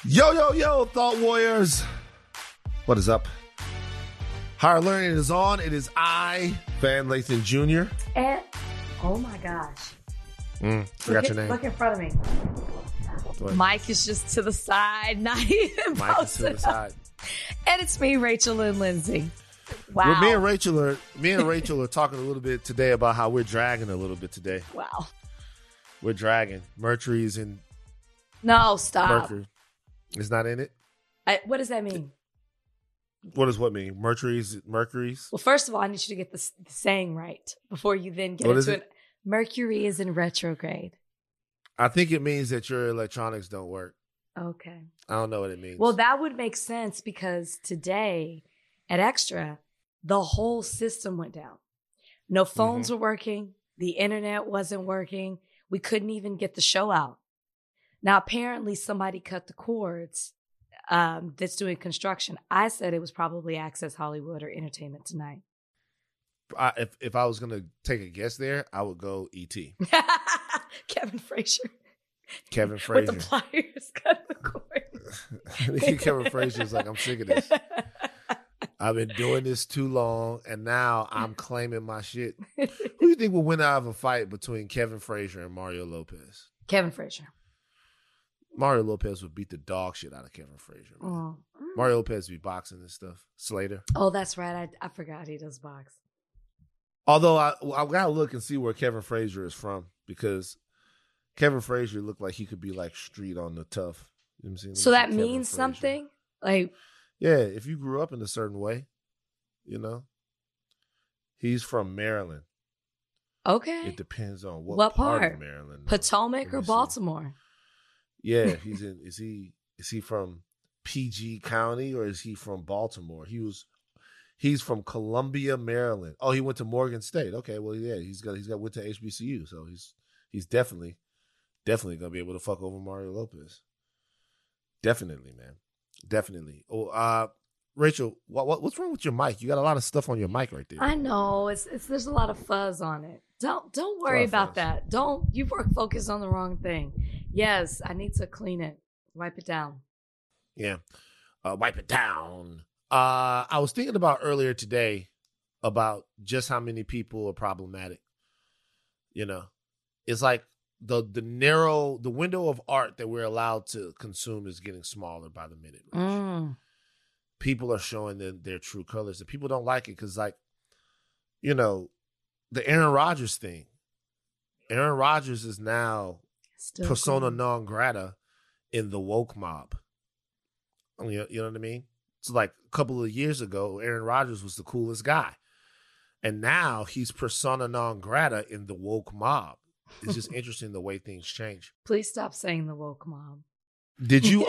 Yo, yo, yo, Thought Warriors. What is up? Higher Learning is on. It is I, Van Lathan Jr. And, oh my gosh. Forgot your name. Look in front of me. What? Mike is just to the side, not even Mike is to the side. And it's me, Rachel and Lindsay. Wow. Well, me and Rachel are talking a little bit today about how we're dragging a little bit today. Wow. We're dragging. Mercury's in. No, stop. Mercury. It's not in it? What does that mean? What does what mean? Mercury's? Well, first of all, I need you to get the saying right before you then get What is into it? it. Mercury is in retrograde. I think it means that your electronics don't work. Okay. I don't know what it means. Well, that would make sense because today at Extra, the whole system went down. No phones were working. The internet wasn't working. We couldn't even get the show out. Now, apparently somebody cut the cords that's doing construction. I said it was probably Access Hollywood or Entertainment Tonight. If I was going to take a guess there, I would go E.T. Kevin Frazier. Kevin Frazier. With the pliers cut the cord. Kevin Frazier's like, I'm sick of this. I've been doing this too long, and now I'm claiming my shit. Who do you think will win out of a fight between Kevin Frazier and Mario Lopez? Kevin Frazier. Mario Lopez would beat the dog shit out of Kevin Frazier. Oh. Mario Lopez be boxing and stuff. Slater. Oh, that's right. I forgot he does box. Although I gotta look and see where Kevin Frazier is from, because Kevin Frazier looked like he could be like street on the tough. You know what I'm saying? So that means something? Like, yeah, if you grew up in a certain way, you know. He's from Maryland. okay. It depends on What part? of Maryland. Potomac Let or me see. Baltimore? Yeah, he's in. Is he from PG County or is he from Baltimore? He's from Columbia, Maryland. Oh, he went to Morgan State. Okay, well, yeah, he's went to HBCU, so he's definitely gonna be able to fuck over Mario Lopez. Definitely, man. Definitely. Oh, Rachel, what's wrong with your mic? You got a lot of stuff on your mic right there. I know. It's there's a lot of fuzz on it. Don't worry about that. You focus on the wrong thing. Yes, I need to clean it. Wipe it down. Yeah. Wipe it down. I was thinking about earlier today about just how many people are problematic. You know, it's like the window of art that we're allowed to consume is getting smaller by the minute. Right? People are showing their true colors, and people don't like it because, like, you know, the Aaron Rodgers thing. Aaron Rodgers is now Still persona cool. non grata in the woke mob. You know what I mean? So like a couple of years ago, Aaron Rodgers was the coolest guy. And now he's persona non grata in the woke mob. It's just interesting the way things change. Please stop saying the woke mob. Did you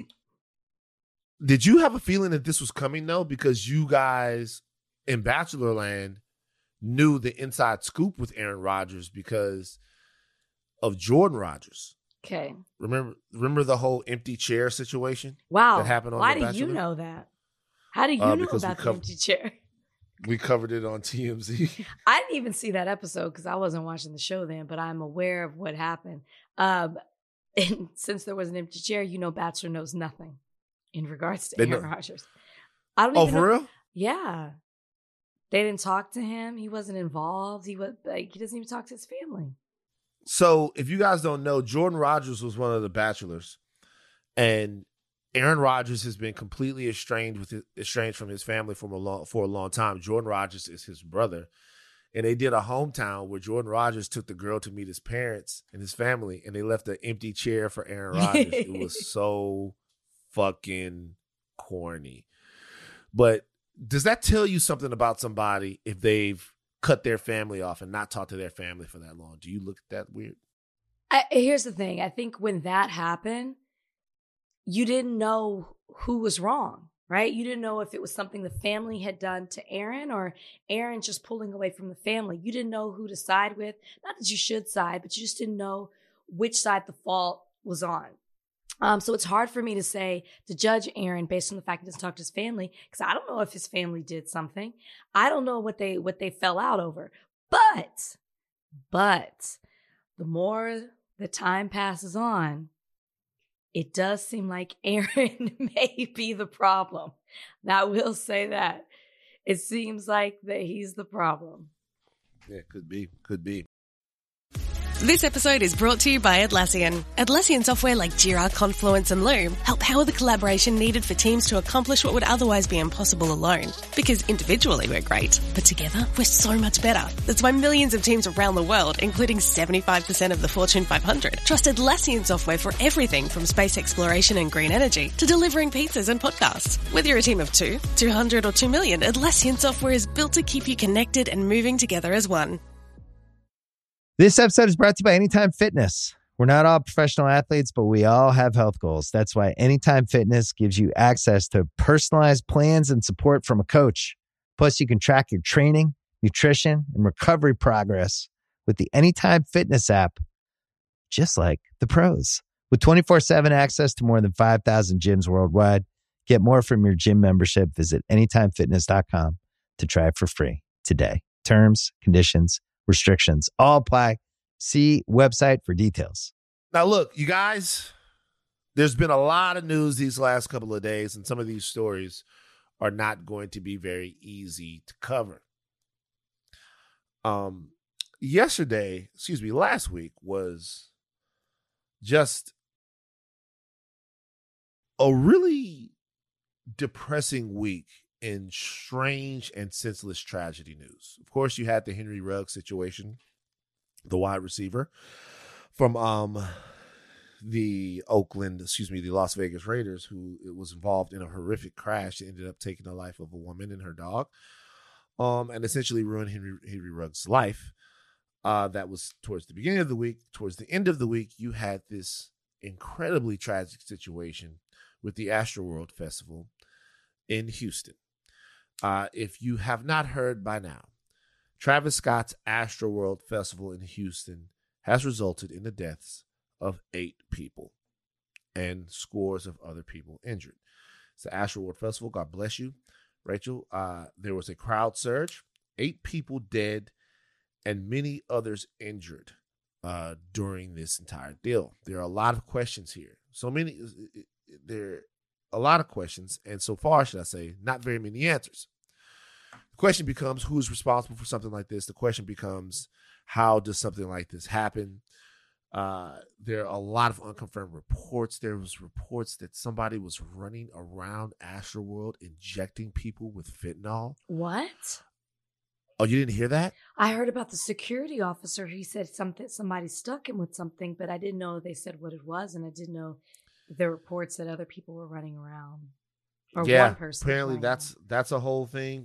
have a feeling that this was coming though? Because you guys in Bachelorland knew the inside scoop with Aaron Rodgers because of Jordan Rodgers. Okay. Remember the whole empty chair situation? Wow. That happened on Why The do Bachelor? you know that? How do you know because about the empty chair? We covered it on TMZ. I didn't even see that episode because I wasn't watching the show then, but I'm aware of what happened. And since there was an empty chair, Bachelor knows nothing in regards to Aaron Rodgers. I don't even know. For real? Yeah. They didn't talk to him. He wasn't involved. He doesn't even talk to his family. So if you guys don't know, Jordan Rodgers was one of the Bachelors, and Aaron Rodgers has been completely estranged from his family for a long time. Jordan Rodgers is his brother, and they did a hometown where Jordan Rodgers took the girl to meet his parents and his family, and they left an empty chair for Aaron Rodgers. It was so fucking corny. But does that tell you something about somebody if they've cut their family off and not talked to their family for that long? Do you look at that weird? Here's the thing. I think when that happened, you didn't know who was wrong, right? You didn't know if it was something the family had done to Aaron or Aaron just pulling away from the family. You didn't know who to side with. Not that you should side, but you just didn't know which side the fault was on. So it's hard for me to judge Aaron based on the fact he doesn't talk to his family, because I don't know if his family did something. I don't know what they fell out over. But the more the time passes on, it does seem like Aaron may be the problem. I will say that. It seems like that he's the problem. Yeah, could be. Could be. This episode is brought to you by Atlassian. Atlassian software like Jira, Confluence, and Loom help power the collaboration needed for teams to accomplish what would otherwise be impossible alone. Because individually we're great, but together we're so much better. That's why millions of teams around the world, including 75% of the Fortune 500, trust Atlassian software for everything from space exploration and green energy to delivering pizzas and podcasts. Whether you're a team of 2, 200, or 2 million, Atlassian software is built to keep you connected and moving together as one. This episode is brought to you by Anytime Fitness. We're not all professional athletes, but we all have health goals. That's why Anytime Fitness gives you access to personalized plans and support from a coach. Plus, you can track your training, nutrition, and recovery progress with the Anytime Fitness app, just like the pros. With 24/7 access to more than 5,000 gyms worldwide, get more from your gym membership. Visit anytimefitness.com to try it for free today. Terms, conditions, restrictions all apply. See website for details. Now, look, you guys, there's been a lot of news these last couple of days, and some of these stories are not going to be very easy to cover. Last week was just a really depressing week in strange and senseless tragedy news. Of course, you had the Henry Ruggs situation, the wide receiver from the Las Vegas Raiders, who was involved in a horrific crash that ended up taking the life of a woman and her dog, and essentially ruined Henry Ruggs' life. That was towards the beginning of the week. Towards the end of the week, you had this incredibly tragic situation with the Astroworld Festival in Houston. If you have not heard by now, Travis Scott's Astroworld Festival in Houston has resulted in the deaths of 8 people and scores of other people injured. It's the Astroworld Festival. God bless you, Rachel. There was a crowd surge, 8 people dead, and many others injured during this entire deal. There are a lot of questions here. There are a lot of questions, and so far, should I say, not very many answers. The question becomes, who's responsible for something like this? The question becomes, how does something like this happen? There are a lot of unconfirmed reports. There was reports that somebody was running around Astroworld injecting people with fentanyl. What? Oh, you didn't hear that? I heard about the security officer. He said somebody stuck him with something, but I didn't know they said what it was, and I didn't know the reports that other people were running around. Or one person. Apparently that's a whole thing.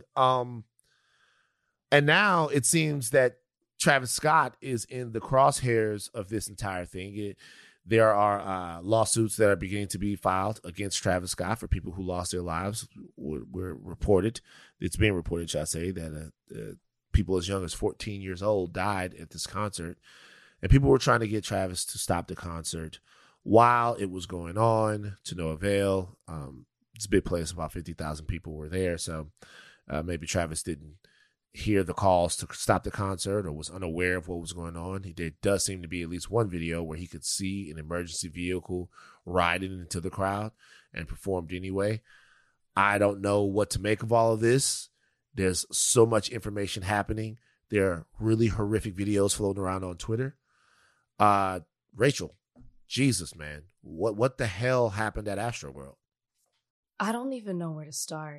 And now it seems that Travis Scott is in the crosshairs of this entire thing. There are lawsuits that are beginning to be filed against Travis Scott for people who lost their lives. We're reported. It's being reported, should I say, that people as young as 14 years old died at this concert. And people were trying to get Travis to stop the concert while it was going on, to no avail. It's a big place. About 50,000 people were there. So maybe Travis didn't hear the calls to stop the concert or was unaware of what was going on. There does seem to be at least one video where he could see an emergency vehicle riding into the crowd and performed anyway. I don't know what to make of all of this. There's so much information happening. There are really horrific videos floating around on Twitter. Rachel, Jesus, man, what the hell happened at Astroworld? I don't even know where to start.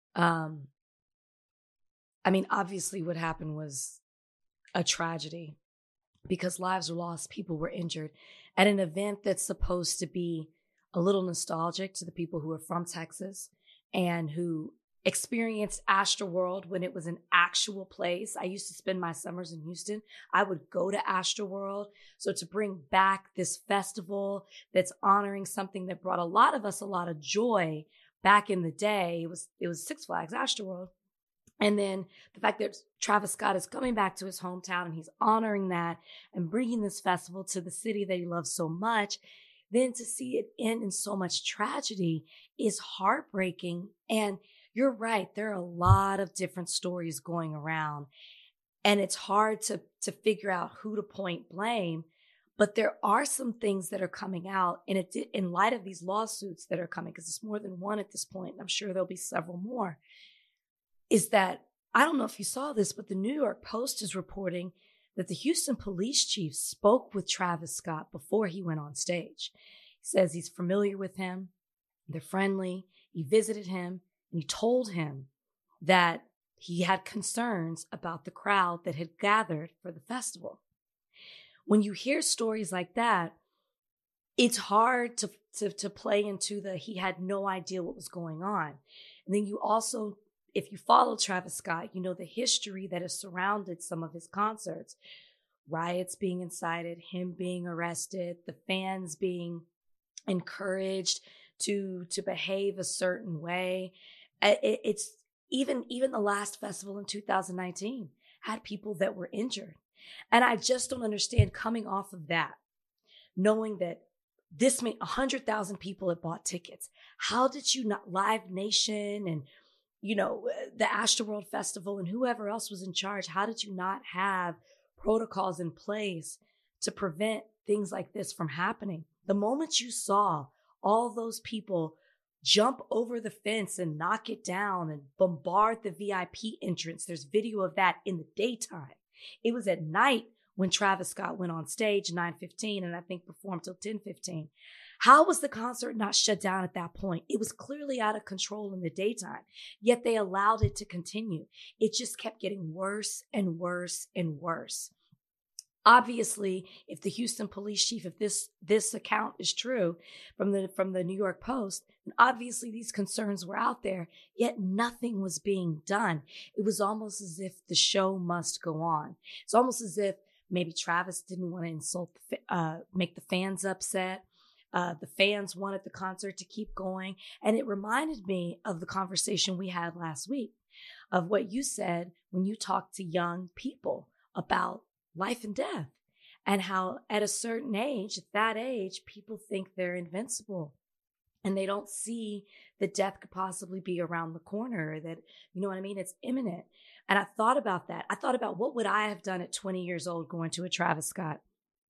Obviously what happened was a tragedy because lives were lost, people were injured at an event that's supposed to be a little nostalgic to the people who are from Texas and who experienced Astroworld when it was an actual place. I used to spend my summers in Houston. I would go to Astroworld. So to bring back this festival that's honoring something that brought a lot of us a lot of joy back in the day, it was Six Flags Astroworld. And then the fact that Travis Scott is coming back to his hometown and he's honoring that and bringing this festival to the city that he loves so much, then to see it end in so much tragedy is heartbreaking. And you're right, there are a lot of different stories going around. And it's hard to figure out who to point blame. But there are some things that are coming out in light of these lawsuits that are coming, because it's more than one at this point, and I'm sure there'll be several more, is that, I don't know if you saw this, but the New York Post is reporting that the Houston police chief spoke with Travis Scott before he went on stage. He says he's familiar with him, they're friendly, he visited him, and he told him that he had concerns about the crowd that had gathered for the festival. When you hear stories like that, it's hard to play into he had no idea what was going on. And then you also, if you follow Travis Scott, you know the history that has surrounded some of his concerts. Riots being incited, him being arrested, the fans being encouraged to behave a certain way. It's even the last festival in 2019 had people that were injured. And I just don't understand, coming off of that, knowing that this made 100,000 people had bought tickets. How did you not, Live Nation and, you know, the Astroworld Festival and whoever else was in charge, how did you not have protocols in place to prevent things like this from happening? The moment you saw all those people jump over the fence and knock it down and bombard the VIP entrance, there's video of that in the daytime. It was at night when Travis Scott went on stage, 9:15, and I think performed till 10:15. How was the concert not shut down at that point? It was clearly out of control in the daytime, yet they allowed it to continue. It just kept getting worse and worse and worse. Obviously, if the Houston police chief, if this account is true from the New York Post, then obviously these concerns were out there, yet nothing was being done. It was almost as if the show must go on. It's almost as if maybe Travis didn't want to make the fans upset. The fans wanted the concert to keep going. And it reminded me of the conversation we had last week, of what you said when you talked to young people about life and death, and how at a certain age, at that age, people think they're invincible and they don't see that death could possibly be around the corner, or that, you know what I mean, it's imminent. And I thought about that. I thought about, what would I have done at 20 years old going to a Travis Scott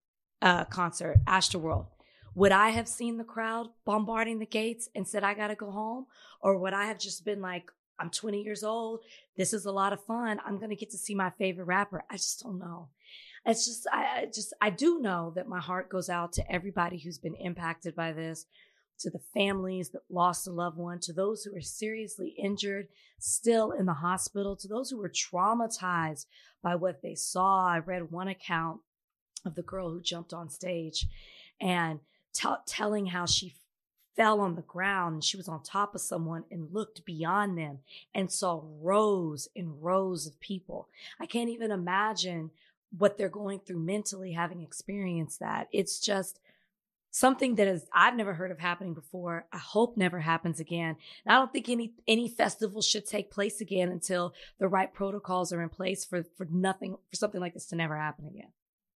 concert, Astroworld? Would I have seen the crowd bombarding the gates and said, I got to go home? Or would I have just been like, I'm 20 years old. This is a lot of fun. I'm going to get to see my favorite rapper. I just don't know. It's just, I do know that my heart goes out to everybody who's been impacted by this, to the families that lost a loved one, to those who are seriously injured, still in the hospital, to those who were traumatized by what they saw. I read one account of the girl who jumped on stage and telling how she fell on the ground and she was on top of someone and looked beyond them and saw rows and rows of people. I can't even imagine what they're going through mentally, having experienced that. It's just something that I've never heard of happening before. I hope never happens again. And I don't think any festival should take place again until the right protocols are in place for something like this to never happen again.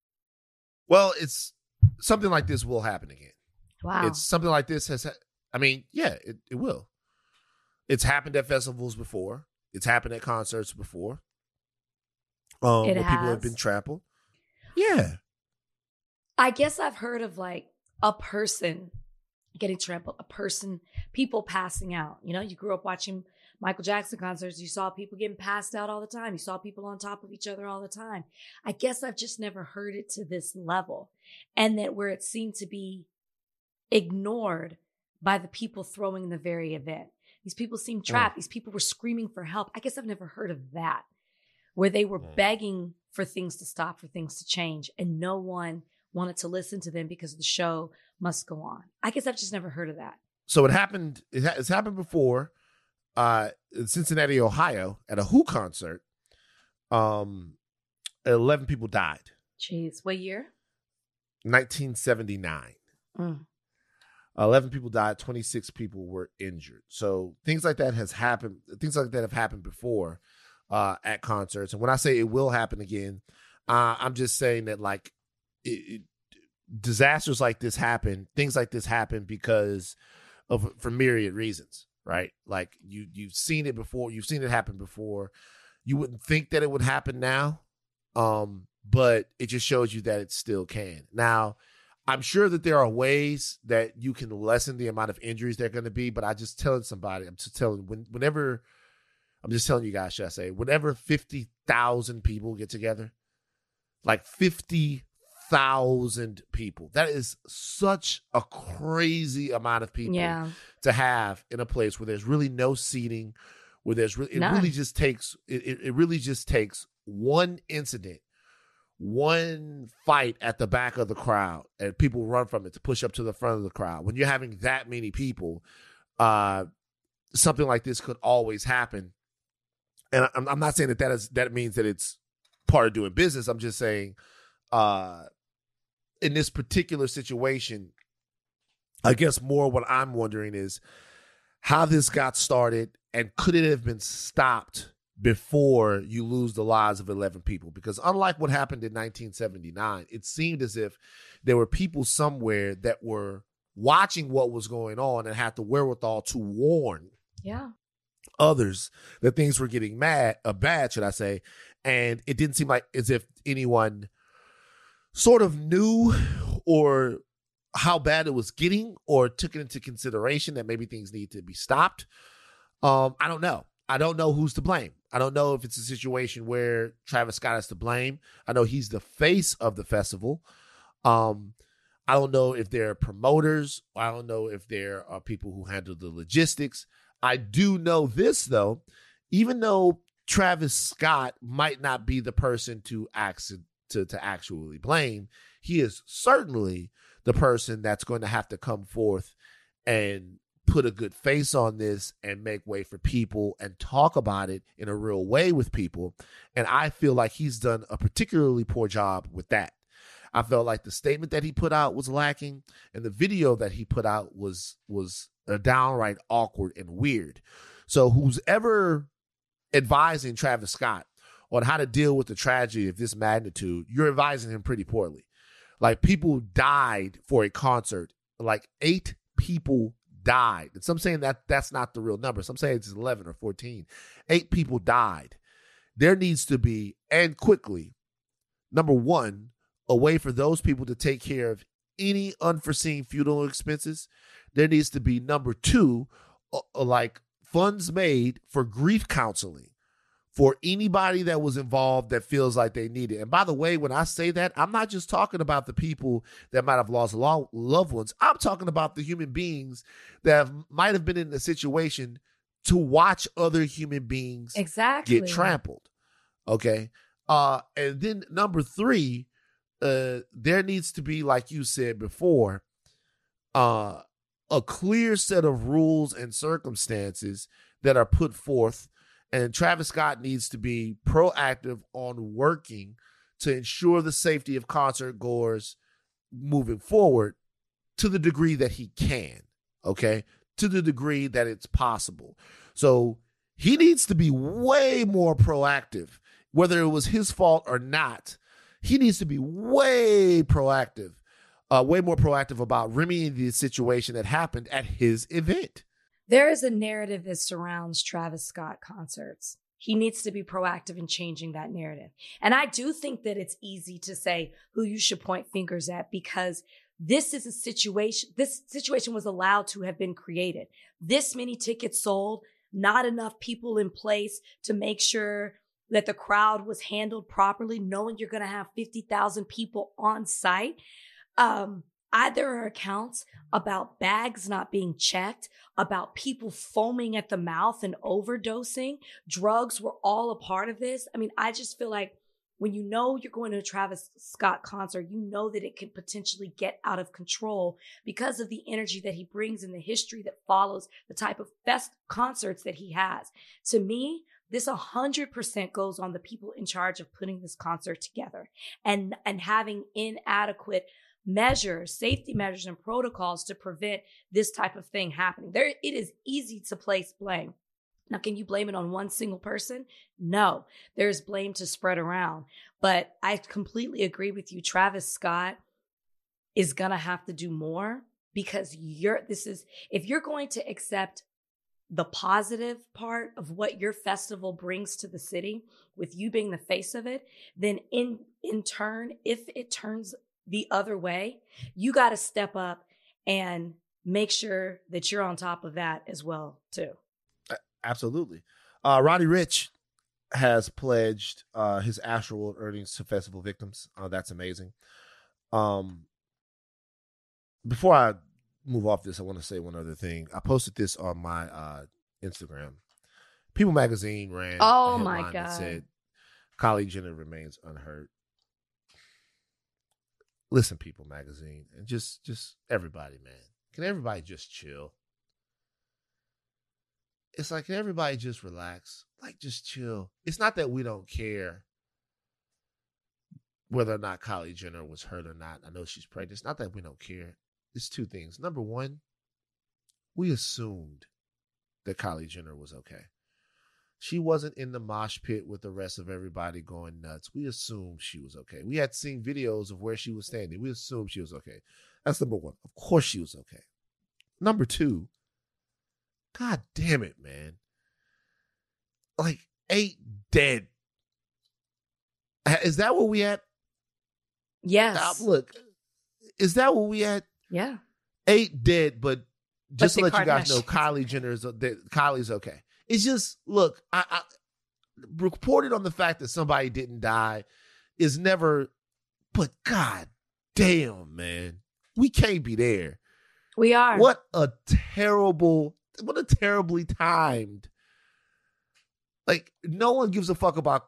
Well, it's something like this will happen again. Wow. It's something like this it will. It's happened at festivals before. It's happened at concerts before. Where people have been trampled. Yeah. I guess I've heard of like a person getting trampled, people passing out. You know, you grew up watching Michael Jackson concerts. You saw people getting passed out all the time. You saw people on top of each other all the time. I guess I've just never heard it to this level. And that where it seemed to be ignored by the people throwing the very event. These people seemed trapped. These people were screaming for help. I guess I've never heard of that, where they were begging for things to stop, for things to change, and no one wanted to listen to them because the show must go on. I guess I've just never heard of that. So it happened. It's happened before in Cincinnati, Ohio, at a Who concert. 11 people died. Jeez, what year? 1979. 11 people died. 26 people were injured. So things like that has happened. Things like that have happened before at concerts. And when I say it will happen again, I'm just saying that like disasters like this happen. Things like this happen because for myriad reasons, right? Like you've seen it before. You've seen it happen before. You wouldn't think that it would happen now. but it just shows you that it still can. Now, I'm sure that there are ways that you can lessen the amount of injuries they're going to be, but I'm just telling you guys, should I say, whenever 50,000 people get together, like 50,000 people, that is such a crazy amount of people to have in a place where there's really no seating, where there's it really just takes one incident, one fight at the back of the crowd, and people run from it to push up to the front of the crowd. When you're having that many people, something like this could always happen. And I'm not saying that means that it's part of doing business. I'm just saying, in this particular situation, I guess more what I'm wondering is how this got started, and could it have been stopped before you lose the lives of 11 people? Because unlike what happened in 1979, it seemed as if there were people somewhere that were watching what was going on and had the wherewithal to warn others that things were getting bad, should I say. And it didn't seem like as if anyone sort of knew or how bad it was getting, or took it into consideration that maybe things need to be stopped. I don't know. I don't know who's to blame. I don't know if it's a situation where Travis Scott is to blame. I know he's the face of the festival. I don't know if there are promoters. I don't know if there are people who handle the logistics. I do know this, though. Even though Travis Scott might not be the person to actually blame, he is certainly the person that's going to have to come forth and put a good face on this and make way for people and talk about it in a real way with people. And I feel like he's done a particularly poor job with that. I felt like the statement that he put out was lacking, and the video that he put out was downright awkward and weird. So who's ever advising Travis Scott on how to deal with the tragedy of this magnitude, you're advising him pretty poorly. Like, people died for a concert. Like 8 people died. And some saying that that's not the real number. Some say it's 11 or 14. 8 people died. There needs to be, and quickly, number one, a way for those people to take care of any unforeseen funeral expenses. There needs to be, number two, like funds made for grief counseling for anybody that was involved that feels like they need it. And by the way, when I say that, I'm not just talking about the people that might have lost loved ones. I'm talking about the human beings that might have been in a situation to watch other human beings get trampled. Okay. And then number three, there needs to be, like you said before, a clear set of rules and circumstances that are put forth. And Travis Scott needs to be proactive on working to ensure the safety of concert goers moving forward to the degree that he can, okay? To the degree that it's possible. So he needs to be way more proactive, whether it was his fault or not. He needs to be way more proactive about remedying the situation that happened at his event. There is a narrative that surrounds Travis Scott concerts. He needs to be proactive in changing that narrative. And I do think that it's easy to say who you should point fingers at, because this situation was allowed to have been created. This many tickets sold, not enough people in place to make sure that the crowd was handled properly, knowing you're going to have 50,000 people on site. There are accounts about bags not being checked, about people foaming at the mouth and overdosing. Drugs were all a part of this. I mean, I just feel like when you know you're going to a Travis Scott concert, you know that it could potentially get out of control because of the energy that he brings and the history that follows the type of best concerts that he has. To me, this 100% goes on the people in charge of putting this concert together and having inadequate measures, safety measures and protocols to prevent this type of thing happening. It is easy to place blame. Now, can you blame it on one single person? No, there's blame to spread around. But I completely agree with you. Travis Scott is going to have to do more, because if you're going to accept the positive part of what your festival brings to the city, with you being the face of it, then in turn, if it turns the other way, you got to step up and make sure that you're on top of that as well, too. Absolutely. Roddy Ricch has pledged his Astroworld earnings to festival victims. That's amazing. Before I move off this, I want to say one other thing. I posted this on my Instagram. People Magazine ran oh a my headline God. that said, Kylie Jenner remains unhurt. Listen, People Magazine, and just everybody, man. Can everybody just chill? It's like, can everybody just relax? Like, just chill. It's not that we don't care whether or not Kylie Jenner was hurt or not. I know she's pregnant. It's not that we don't care. It's two things. Number one, we assumed that Kylie Jenner was okay. She wasn't in the mosh pit with the rest of everybody going nuts. We assumed she was okay. We had seen videos of where she was standing. We assumed she was okay. That's number one. Of course she was okay. Number two, God damn it, man. Like, 8 dead. Is that what we at? Yes. Look, is that what we at? Yeah. 8 dead, but just to the let you guys know, Kardashians. Kylie's okay. It's just, look, I reported on the fact that somebody didn't die is never, but God damn, man. We can't be there. We are. What a terribly timed. Like, no one gives a fuck about.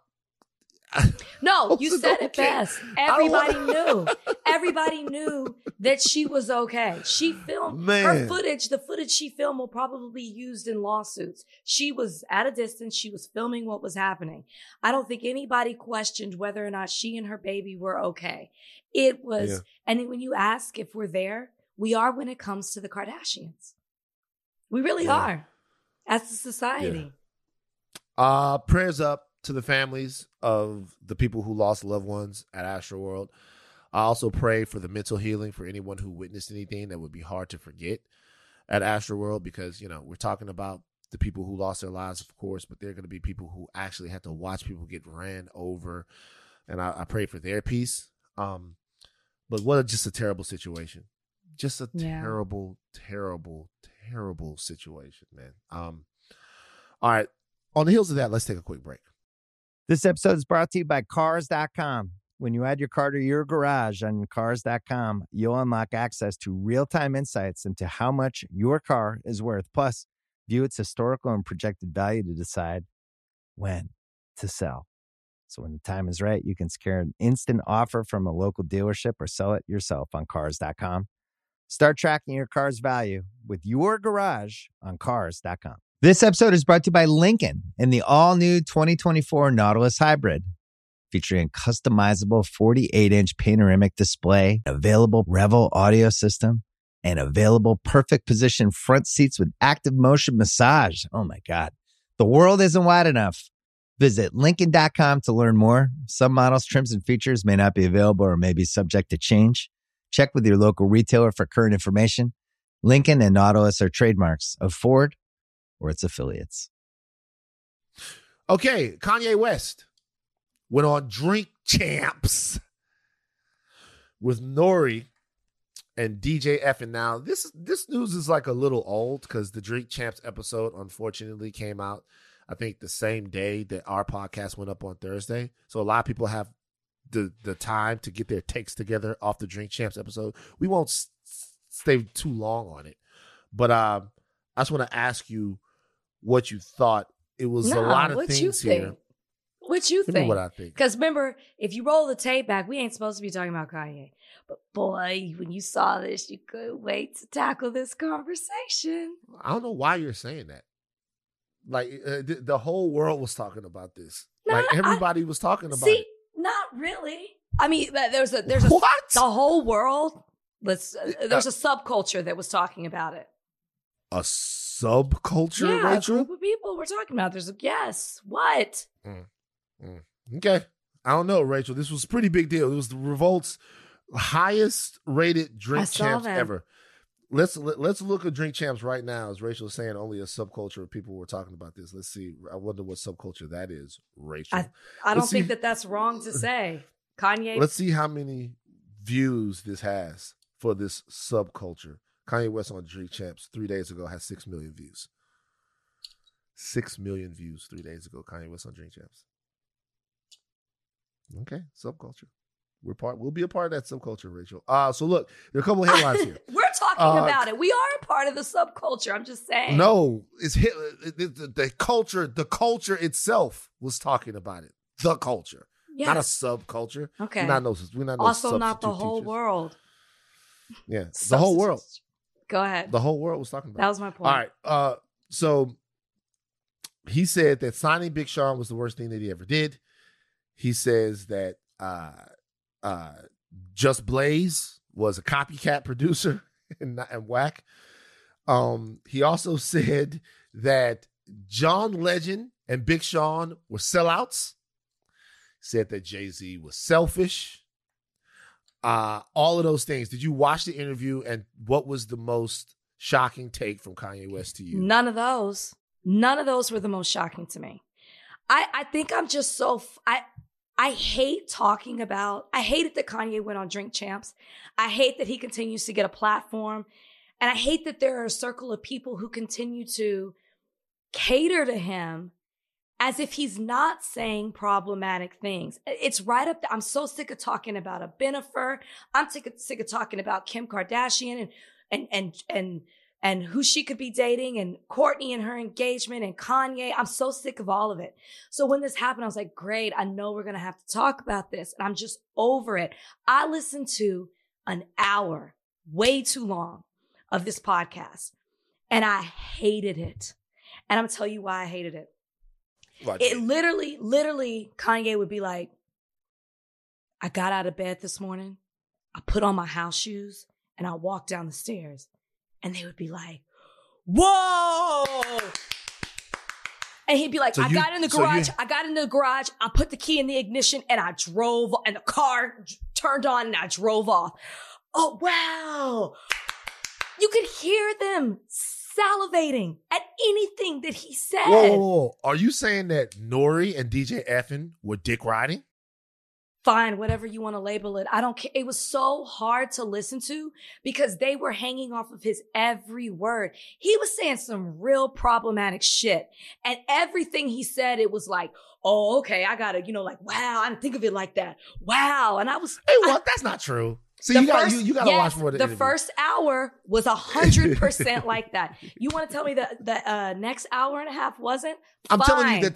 No, you said it okay. best. Everybody knew. Everybody knew that she was okay. She filmed her footage. The footage she filmed will probably be used in lawsuits. She was at a distance. She was filming what was happening. I don't think anybody questioned whether or not she and her baby were okay. It was, and when you ask if we're there, we are when it comes to the Kardashians. We really are, as a society. Prayers up to the families of the people who lost loved ones at Astroworld. I also pray for the mental healing for anyone who witnessed anything that would be hard to forget at Astroworld, because, you know, we're talking about the people who lost their lives, of course, but there are going to be people who actually had to watch people get ran over, and I pray for their peace. But just a terrible situation. Just a terrible, terrible, terrible situation, man. All right. On the heels of that, let's take a quick break. This episode is brought to you by Cars.com. When you add your car to your garage on Cars.com, you'll unlock access to real-time insights into how much your car is worth. Plus, view its historical and projected value to decide when to sell. So when the time is right, you can secure an instant offer from a local dealership or sell it yourself on Cars.com. Start tracking your car's value with your garage on Cars.com. This episode is brought to you by Lincoln and the all-new 2024 Nautilus Hybrid, featuring a customizable 48-inch panoramic display, available Revel audio system, and available perfect position front seats with active motion massage. Oh my God. The world isn't wide enough. Visit Lincoln.com to learn more. Some models, trims, and features may not be available or may be subject to change. Check with your local retailer for current information. Lincoln and Nautilus are trademarks of Ford or its affiliates. Okay, Kanye West went on Drink Champs with Nori and DJ F. And now this news is like a little old because the Drink Champs episode unfortunately came out, I think, the same day that our podcast went up on Thursday. So a lot of people have the time to get their takes together off the Drink Champs episode. We won't stay too long on it, but I just want to ask you what you thought. It was a lot of things here. What you think? What I think. Because remember, if you roll the tape back, we ain't supposed to be talking about Kanye. But boy, when you saw this, you couldn't wait to tackle this conversation. I don't know why you're saying that. Like, the whole world was talking about this. No, like, everybody was talking about it. Not really. I mean, there's a what? The whole world. There's a subculture that was talking about it. A subculture, yeah, Rachel? A group of people we're talking about. There's what? Okay. I don't know, Rachel. This was a pretty big deal. It was the Revolt's highest rated Drink Champs ever. let's look at Drink Champs right now. As Rachel is saying, only a subculture of people were talking about this. Let's see. I wonder what subculture that is, Rachel. I don't think that's wrong to say. Kanye. Let's see how many views this has for this subculture. Kanye West on Drink Champs 3 days ago has 6 million views. 6 million views 3 days ago. Kanye West on Drink Champs. Okay, subculture. We'll be a part of that subculture, Rachel. So look, there are a couple of headlines here. We're talking about it. We are a part of the subculture. I'm just saying. No, it's the culture. The culture itself was talking about it. The culture, not a subculture. Okay, we're not also not the whole teachers. World. Yeah, the whole world. Go ahead. The whole world was talking about it. That was my point. All right. So he said that signing Big Sean was the worst thing that he ever did. He says that Just Blaze was a copycat producer and whack. He also said that John Legend and Big Sean were sellouts. Said that Jay-Z was selfish. All of those things. Did you watch the interview, and what was the most shocking take from Kanye West to you? None of those. None of those were the most shocking to me. I think I'm just so... I hate talking about... I hated that Kanye went on Drink Champs. I hate that he continues to get a platform. And I hate that there are a circle of people who continue to cater to him as if he's not saying problematic things. It's right up there. I'm so sick of talking about a Bennifer. I'm sick of talking about Kim Kardashian and who she could be dating, and Kourtney and her engagement, and Kanye. I'm so sick of all of it. So when this happened, I was like, great, I know we're going to have to talk about this. And I'm just over it. I listened to an hour, way too long, of this podcast, and I hated it. And I'm going to tell you why I hated it. It literally, Kanye would be like, I got out of bed this morning, I put on my house shoes, and I walked down the stairs. And they would be like, whoa. And he'd be like, I got in the garage, I put the key in the ignition, and I drove, and the car turned on, and I drove off. Oh, wow. You could hear them salivating at anything that he said. Whoa. Are you saying that Nori and DJ Effin were dick riding? Fine, whatever you want to label it. I don't care. It was so hard to listen to because they were hanging off of his every word. He was saying some real problematic shit. And everything he said, it was like, oh, okay, I gotta, like, wow, I didn't think of it like that. Wow. And I was... Hey, well, that's not true. See, you gotta watch more of the interview. First hour was 100% like that. You want to tell me that the next hour and a half wasn't? I'm telling you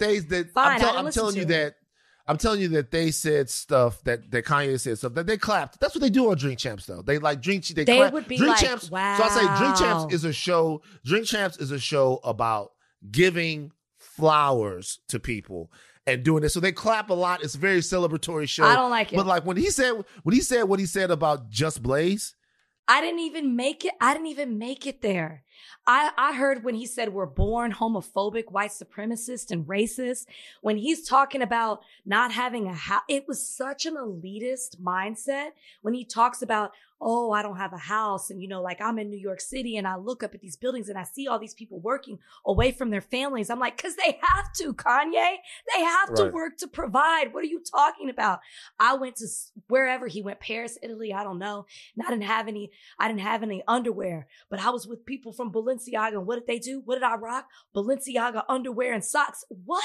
that I'm telling you that they said stuff that Kanye said stuff that they clapped. That's what they do on Drink Champs, though. They like Drink. They clap. Would be Drink like, Champs. wow. So I say Drink Champs is a show. Drink Champs is a show about giving flowers to people and doing it. So they clap a lot. It's a very celebratory show. I don't like it. But like when he said what he said about Just Blaze, I didn't even make it there. I heard when he said we're born homophobic, white supremacist, and racist. When he's talking about not having a house, it was such an elitist mindset. When he talks about, oh, I don't have a house, and like I'm in New York City, and I look up at these buildings and I see all these people working away from their families. I'm like, because they have to, Kanye. They have to work to provide. What are you talking about? I went to wherever he went, Paris, Italy, I don't know. And I didn't have any underwear, but I was with people from Balenciaga. And what did they do? What did I rock? Balenciaga underwear and socks. What?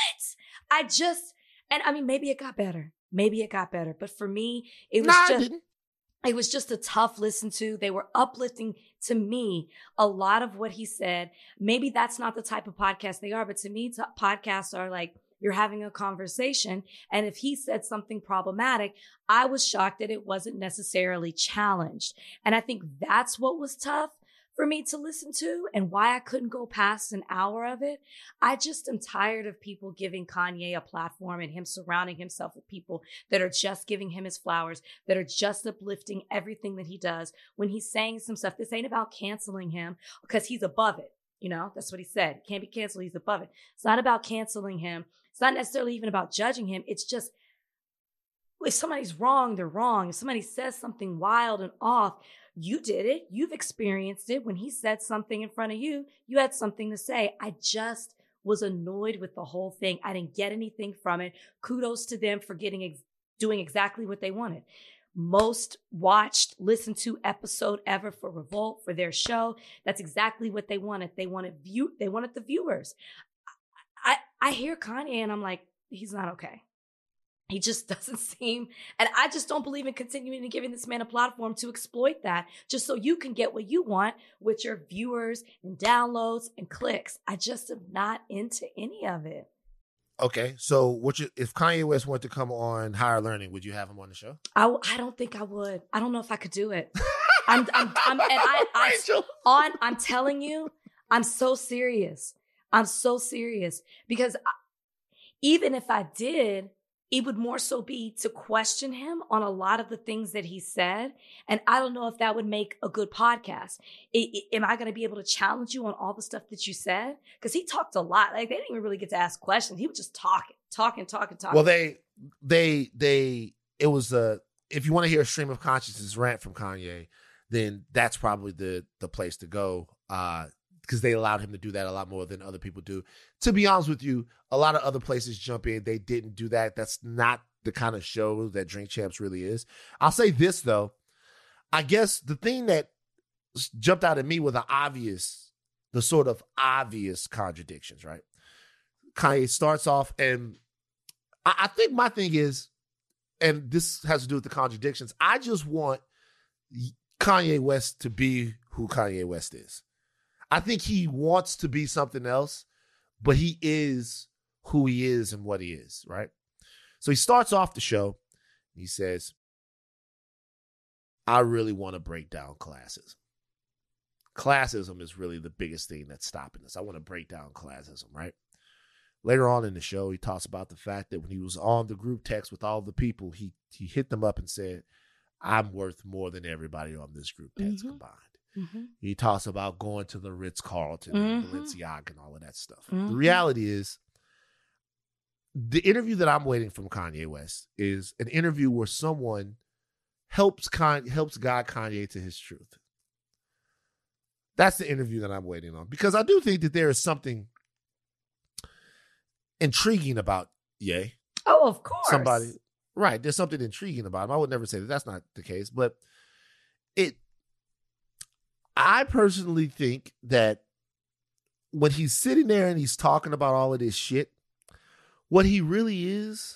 Maybe it got better. But for me, it was just a tough listen to. They were uplifting to me a lot of what he said. Maybe that's not the type of podcast they are, but to me, podcasts are like, you're having a conversation. And if he said something problematic, I was shocked that it wasn't necessarily challenged. And I think that's what was tough for me to listen to and why I couldn't go past an hour of it. I just am tired of people giving Kanye a platform and him surrounding himself with people that are just giving him his flowers, that are just uplifting everything that he does. When he's saying some stuff, this ain't about canceling him because he's above it. That's what he said. He can't be canceled. He's above it. It's not about canceling him. It's not necessarily even about judging him. It's just, if somebody's wrong, they're wrong. If somebody says something wild and off, You did it. You've experienced it. When he said something in front of you, you had something to say. I just was annoyed with the whole thing. I didn't get anything from it. Kudos to them for doing exactly what they wanted. Most watched, listened to episode ever for Revolt, for their show. That's exactly what they wanted. They wanted the viewers. I hear Kanye and I'm like, he's not okay. He just doesn't seem, and I just don't believe in continuing to giving this man a platform to exploit that just so you can get what you want with your viewers and downloads and clicks. I just am not into any of it. Okay, so if Kanye West wanted to come on Higher Learning, would you have him on the show? I don't think I would. I don't know if I could do it. I'm telling you, I'm so serious. I'm so serious because even if I did, it would more so be to question him on a lot of the things that he said. And I don't know if that would make a good podcast. Am I going to be able to challenge you on all the stuff that you said? Because he talked a lot. Like, they didn't even really get to ask questions. He was just talking. Well, it was if you want to hear a stream of consciousness rant from Kanye, then that's probably the place to go. Because they allowed him to do that a lot more than other people do. To be honest with you, a lot of other places jump in. They didn't do that. That's not the kind of show that Drink Champs really is. I'll say this, though. I guess the thing that jumped out at me were the sort of obvious contradictions, right? Kanye starts off, and I think my thing is, and this has to do with the contradictions, I just want Kanye West to be who Kanye West is. I think he wants to be something else, but he is who he is and what he is, right? So he starts off the show. He says, I really want to break down classism. Classism is really the biggest thing that's stopping us. I want to break down classism, right? Later on in the show, he talks about the fact that when he was on the group text with all the people, he hit them up and said, I'm worth more than everybody on this group text combined. Mm-hmm. He talks about going to the Ritz-Carlton, Balenciaga, and all of that stuff. The reality is, the interview that I'm waiting from Kanye West is an interview where someone helps guide Kanye to his truth. That's the interview that I'm waiting on, because I do think that there is something intriguing about Ye. Oh, of course. There's something intriguing about him. I would never say that that's not the case, but I personally think that when he's sitting there and he's talking about all of this shit, what he really is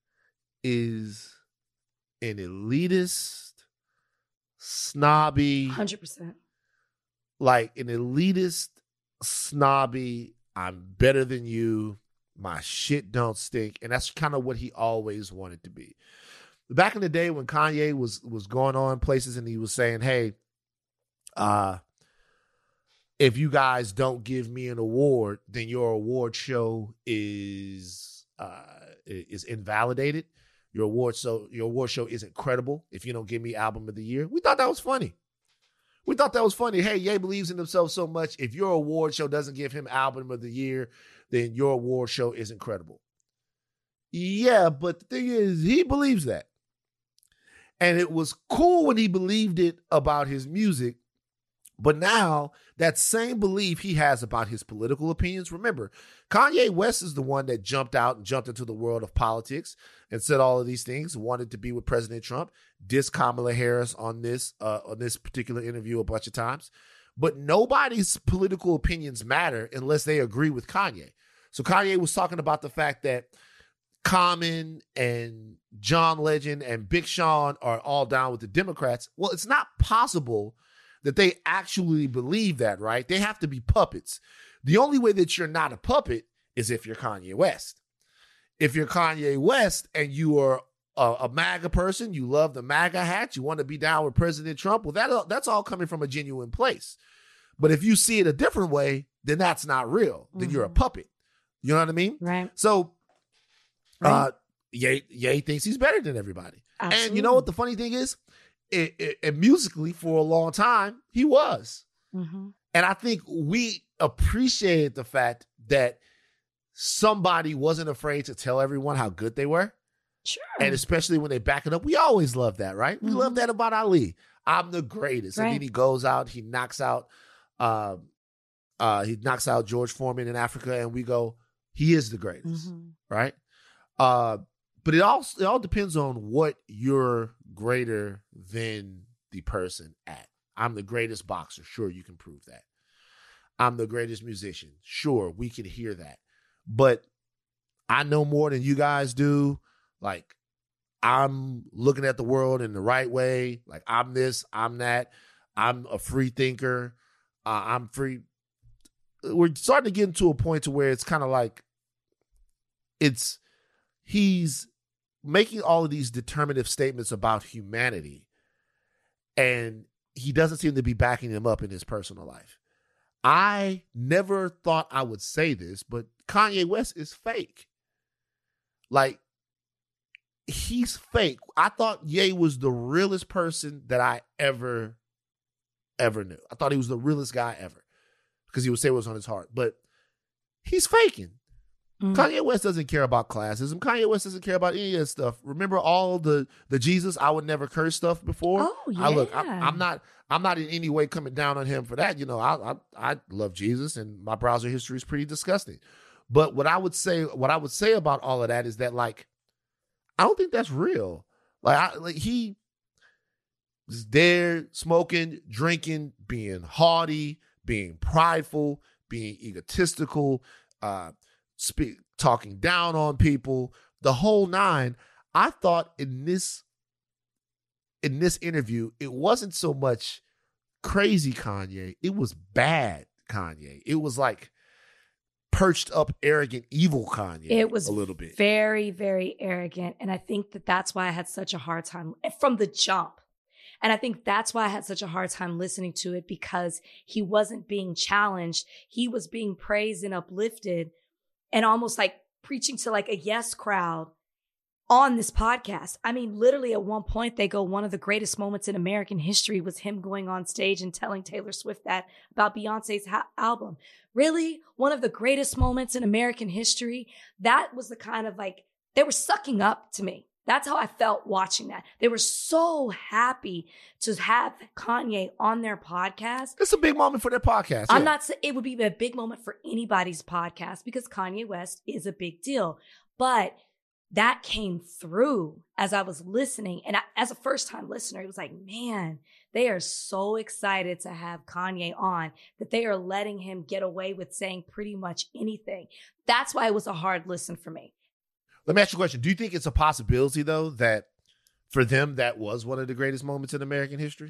an elitist, snobby, 100%. Like an elitist, snobby, I'm better than you, my shit don't stink. And that's kind of what he always wanted to be. Back in the day when Kanye was going on places and he was saying, hey, if you guys don't give me an award, then your award show is invalidated. Your award show isn't credible if you don't give me album of the year. We thought that was funny. Hey, Ye believes in himself so much. If your award show doesn't give him album of the year, then your award show isn't credible. Yeah, but the thing is, he believes that. And it was cool when he believed it about his music. But now, that same belief he has about his political opinions. Remember, Kanye West is the one that jumped into the world of politics and said all of these things, wanted to be with President Trump, dissed Kamala Harris on this particular interview a bunch of times. But nobody's political opinions matter unless they agree with Kanye. So Kanye was talking about the fact that Common and John Legend and Big Sean are all down with the Democrats. Well, it's not possible that they actually believe that, right? They have to be puppets. The only way that you're not a puppet is if you're Kanye West. If you're Kanye West and you are a MAGA person, you love the MAGA hat, you want to be down with President Trump, well, that's all coming from a genuine place. But if you see it a different way, then that's not real. Then you're a puppet. You know what I mean? Right. So, Ye thinks he's better than everybody. Absolutely. And you know what the funny thing is? And musically, for a long time, he was. Mm-hmm. And I think we appreciated the fact that somebody wasn't afraid to tell everyone how good they were. Sure. And especially when they back it up. We always love that, right? We love that about Ali. I'm the greatest. Right. And then he goes out, he knocks out George Foreman in Africa, and we go, he is the greatest, right? But it all depends on what you're greater than the person at. I'm the greatest boxer. Sure, you can prove that. I'm the greatest musician. Sure, we can hear that. But I know more than you guys do. Like, I'm looking at the world in the right way. Like, I'm this, I'm that. I'm a free thinker. I'm free. We're starting to get into a point to where it's kind of like he's making all of these determinative statements about humanity, and he doesn't seem to be backing them up in his personal life. I never thought I would say this, but Kanye West is fake. Like, he's fake. I thought Ye was the realest person that I ever knew. I thought he was the realest guy ever because he would say what was on his heart. But he's faking. Kanye West doesn't care about classism. Kanye West doesn't care about any of that stuff. Remember all the Jesus I would never curse stuff before? Oh, yeah. I'm not in any way coming down on him for that. You know, I love Jesus, and my browser history is pretty disgusting. But what I would say about all of that is that, like, I don't think that's real. Like he was there smoking, drinking, being haughty, being prideful, being egotistical, talking down on people, the whole nine. I thought in this interview, it wasn't so much crazy Kanye, it was bad Kanye. It was like perched up, arrogant, evil Kanye. It was a little bit very, very arrogant. And I think that's why I had such a hard time from the jump. And I think that's why I had such a hard time listening to it, because he wasn't being challenged. He was being praised and uplifted and almost like preaching to like a yes crowd on this podcast. I mean, literally at one point they go, one of the greatest moments in American history was him going on stage and telling Taylor Swift that about Beyonce's album. Really? One of the greatest moments in American history? That was the kind of like, they were sucking up to me. That's how I felt watching that. They were so happy to have Kanye on their podcast. It's a big moment for their podcast. I'm not saying it would be a big moment for anybody's podcast because Kanye West is a big deal. But that came through as I was listening. And as a first-time listener, it was like, man, they are so excited to have Kanye on that they are letting him get away with saying pretty much anything. That's why it was a hard listen for me. Let me ask you a question. Do you think it's a possibility, though, that for them, that was one of the greatest moments in American history?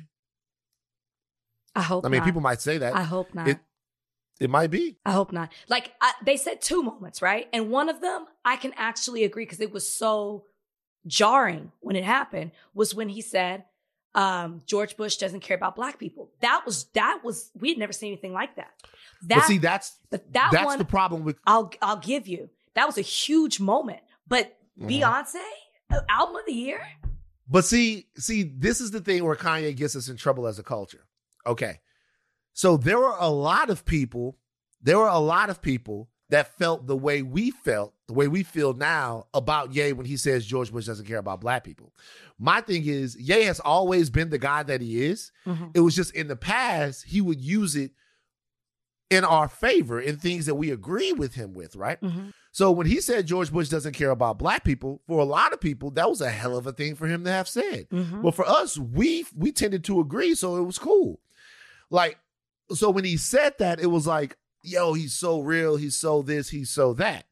I hope not. I mean, people might say that. I hope not. It might be. I hope not. Like, they said 2 moments, right? And one of them, I can actually agree because it was so jarring when it happened, was when he said, George Bush doesn't care about black people. That was, we had never seen anything like that. But see, that's one, the problem with. I'll give you. That was a huge moment. But Beyonce, album of the year? But see, this is the thing where Kanye gets us in trouble as a culture. Okay. So there were a lot of people that felt the way we feel now about Ye when he says George Bush doesn't care about black people. My thing is, Ye has always been the guy that he is. Mm-hmm. It was just in the past, he would use it in our favor in things that we agree with him with, right? Mm-hmm. So when he said George Bush doesn't care about black people, for a lot of people, that was a hell of a thing for him to have said. Mm-hmm. But for us, we tended to agree, so it was cool. Like, so when he said that, it was like, yo, he's so real, he's so this, he's so that.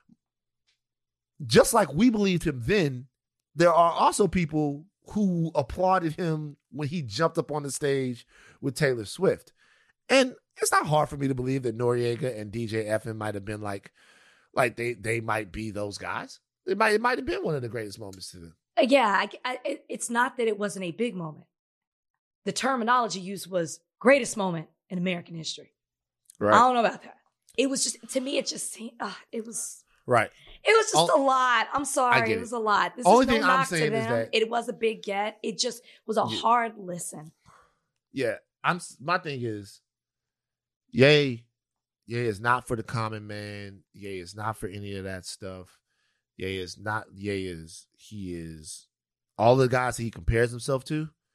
Just like we believed him then, there are also people who applauded him when he jumped up on the stage with Taylor Swift. And it's not hard for me to believe that Noriega and DJ FN might have been like they might be those guys. It might have been one of the greatest moments to them. Yeah, it's not that it wasn't a big moment. The terminology used was greatest moment in American history. Right. I don't know about that. It was just, to me, it just seemed, it was. Right. It was just a lot. I'm sorry. It was a lot. This only is no thing I'm saying is that it was a big get. It just was a hard listen. Yeah. My thing is, Ye is not for the common man. Ye is not for any of that stuff. He is all the guys that he compares himself to.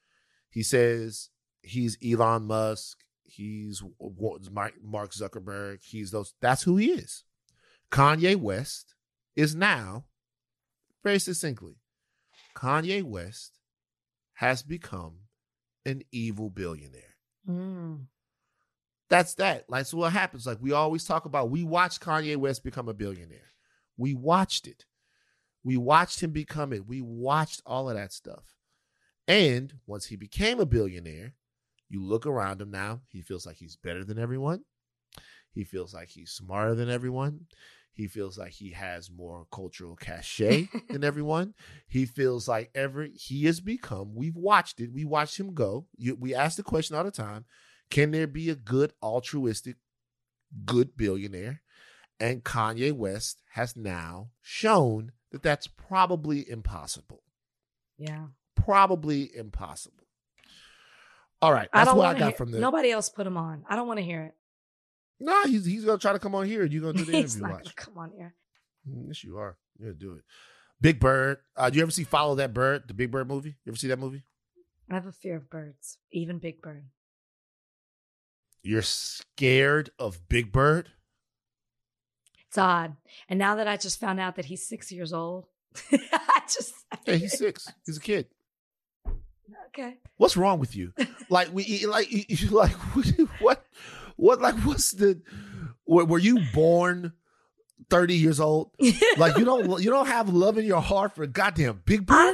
He says he's Elon Musk. He's Mark Zuckerberg. He's those. That's who he is. Kanye West is now, very succinctly, Kanye West has become an evil billionaire. That's that. Like, so what happens? Like, we always talk about, we watched Kanye West become a billionaire. We watched it. We watched him become it. We watched all of that stuff. And once he became a billionaire, you look around him now, he feels like he's better than everyone. He feels like he's smarter than everyone. He feels like he has more cultural cachet than everyone. He feels like he has become, we've watched it. We watched him go. We ask the question all the time, can there be a good, altruistic, good billionaire? And Kanye West has now shown that that's probably impossible. Yeah. Probably impossible. All right. That's what I got from this. Nobody else put him on. I don't want to hear it. No, he's going to try to come on here and you're going to do the He's interview not watch. gonna come on here. Yes, you are. You're going to do it. Big Bird. Do you ever see Follow That Bird, the Big Bird movie? You ever see that movie? I have a fear of birds, even Big Bird. You're scared of Big Bird? It's odd. And now that I just found out that he's 6 years old, Yeah, he's 6. He's a kid. Okay. What's wrong with you? Like what's the? Were you born 30 years old? Like you don't have love in your heart for goddamn Big Bird?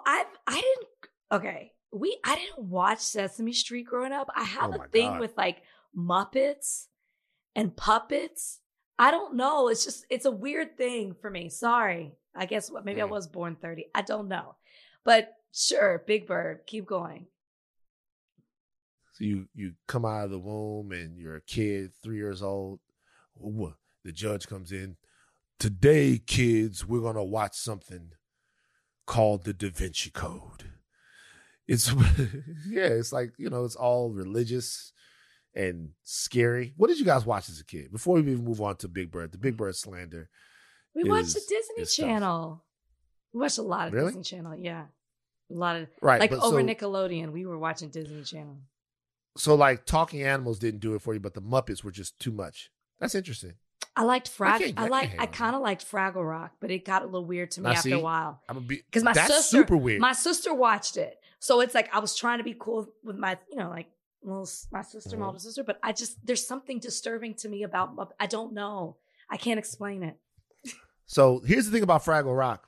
I didn't watch Sesame Street growing up. I have Oh my a thing God. with like Muppets and puppets. I don't know. It's a weird thing for me. Sorry. I guess maybe I was born 30. I don't know. But sure, Big Bird, keep going. So you come out of the womb and you're a kid, 3 years old. Ooh, the judge comes in. Today, kids, we're gonna watch something called the Da Vinci Code. It's it's like, it's all religious and scary. What did you guys watch as a kid? Before we even move on to Big Bird, the Big Bird slander. We watched the Disney Channel. We watched a lot of Really? Disney Channel, yeah. A lot of Right, like but over so- Nickelodeon, we were watching Disney Channel. So like Talking Animals didn't do it for you, but the Muppets were just too much. That's interesting. I liked I Fraggle. can't hang I on kind of liked Fraggle Rock, but it got a little weird to me Now, after see, a while. Because that's super weird. My sister watched it, so it's like I was trying to be cool with my, my sister, my older sister. But there's something disturbing to me about. I don't know. I can't explain it. So here's the thing about Fraggle Rock.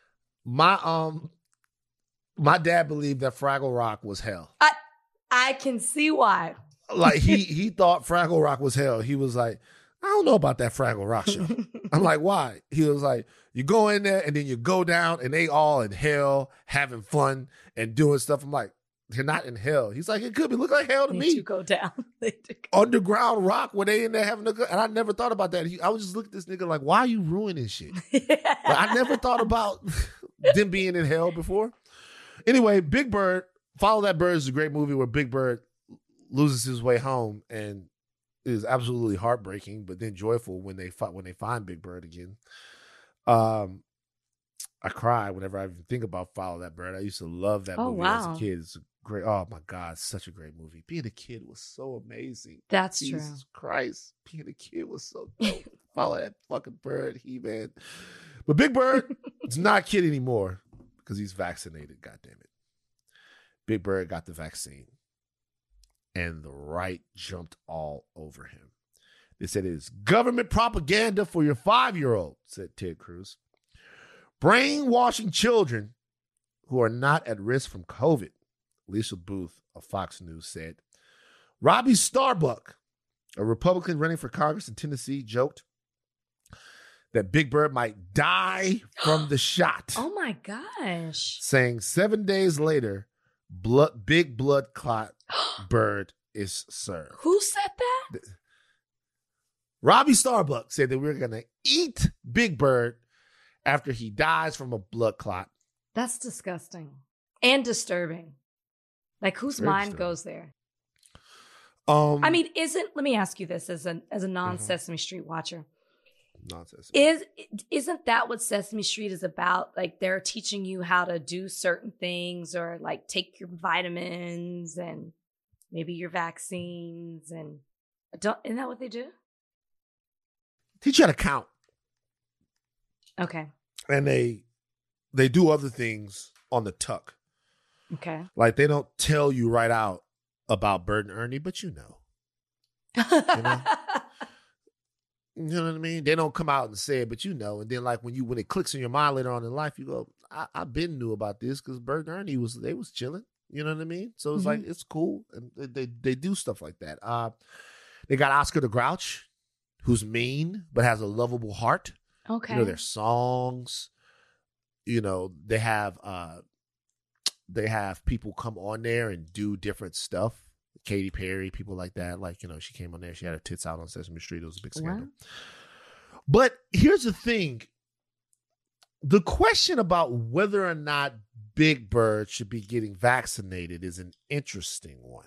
My dad believed that Fraggle Rock was hell. I can see why. Like he thought Fraggle Rock was hell. He was like, I don't know about that Fraggle Rock show. I'm like, why? He was like, you go in there and then you go down and they all in hell having fun and doing stuff. I'm like, they're not in hell. He's like, it could be. Look like hell to They me. do go down. They do go. Underground rock where they in there having a good. And I never thought about that. I was just looking at this nigga like, why are you ruining shit? Like, I never thought about them being in hell before. Anyway, Big Bird, Follow That Bird is a great movie where Big Bird loses his way home and is absolutely heartbreaking, but then joyful when they find Big Bird again. I cry whenever I even think about Follow That Bird. I used to love that movie as a kid. It's great. Oh my God, such a great movie. Being a kid was so amazing. That's Jesus true. Christ, being a kid was so dope. Follow that fucking bird, He-Man. But Big Bird is not a kid anymore because he's vaccinated. God damn it. Big Bird got the vaccine. And the right jumped all over him. They said it is government propaganda for your 5-year-old, said Ted Cruz. Brainwashing children who are not at risk from COVID, Alicia Booth of Fox News said. Robbie Starbuck, a Republican running for Congress in Tennessee, joked that Big Bird might die from the shot. Oh my gosh. Saying 7 days later, big blood clot bird is served. Who said that? Robbie Starbuck said that we're going to eat Big Bird after he dies from a blood clot. That's disgusting and disturbing. Like, whose Very mind disturbing. goes there? I I mean, let me ask you this as a non-Sesame Street watcher. Nonsense. Isn't that what Sesame Street is about? Like they're teaching you how to do certain things, or like take your vitamins and maybe your vaccines, and isn't that what they do? Teach you how to count. Okay. And they do other things on the tuck. Okay. Like they don't tell you right out about Bert and Ernie, but you know. You know? You know what I mean? They don't come out and say it, but you know. And then like when it clicks in your mind later on in life, you go, I been knew about this because Bert and Ernie was chilling. You know what I mean? So it's like, it's cool. And they do stuff like that. They got Oscar the Grouch, who's mean, but has a lovable heart. Okay. You know, their songs, you know, they have people come on there and do different stuff. Katy Perry, people like that. Like, you know, she came on there. She had her tits out on Sesame Street. It was a big scandal. Wow. But here's the thing. The question about whether or not Big Bird should be getting vaccinated is an interesting one.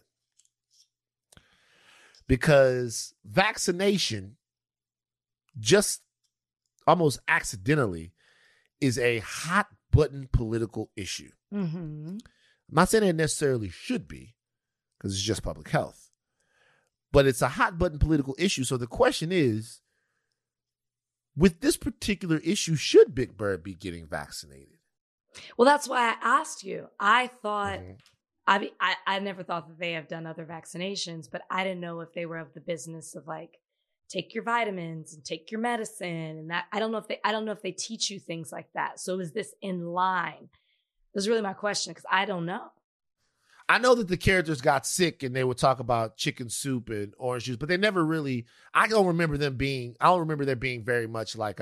Because vaccination, just almost accidentally, is a hot button political issue. Mm-hmm. I'm not saying it necessarily should be, because it's just public health. But it's a hot button political issue. So the question is, with this particular issue, should Big Bird be getting vaccinated? Well, that's why I asked you. I thought, I never thought that they have done other vaccinations, but I didn't know if they were of the business of like, take your vitamins and take your medicine. And that, I don't know if they teach you things like that. So is this in line? This is really my question, because I don't know. I know that the characters got sick and they would talk about chicken soup and orange juice, but they never really, I don't remember there being very much like,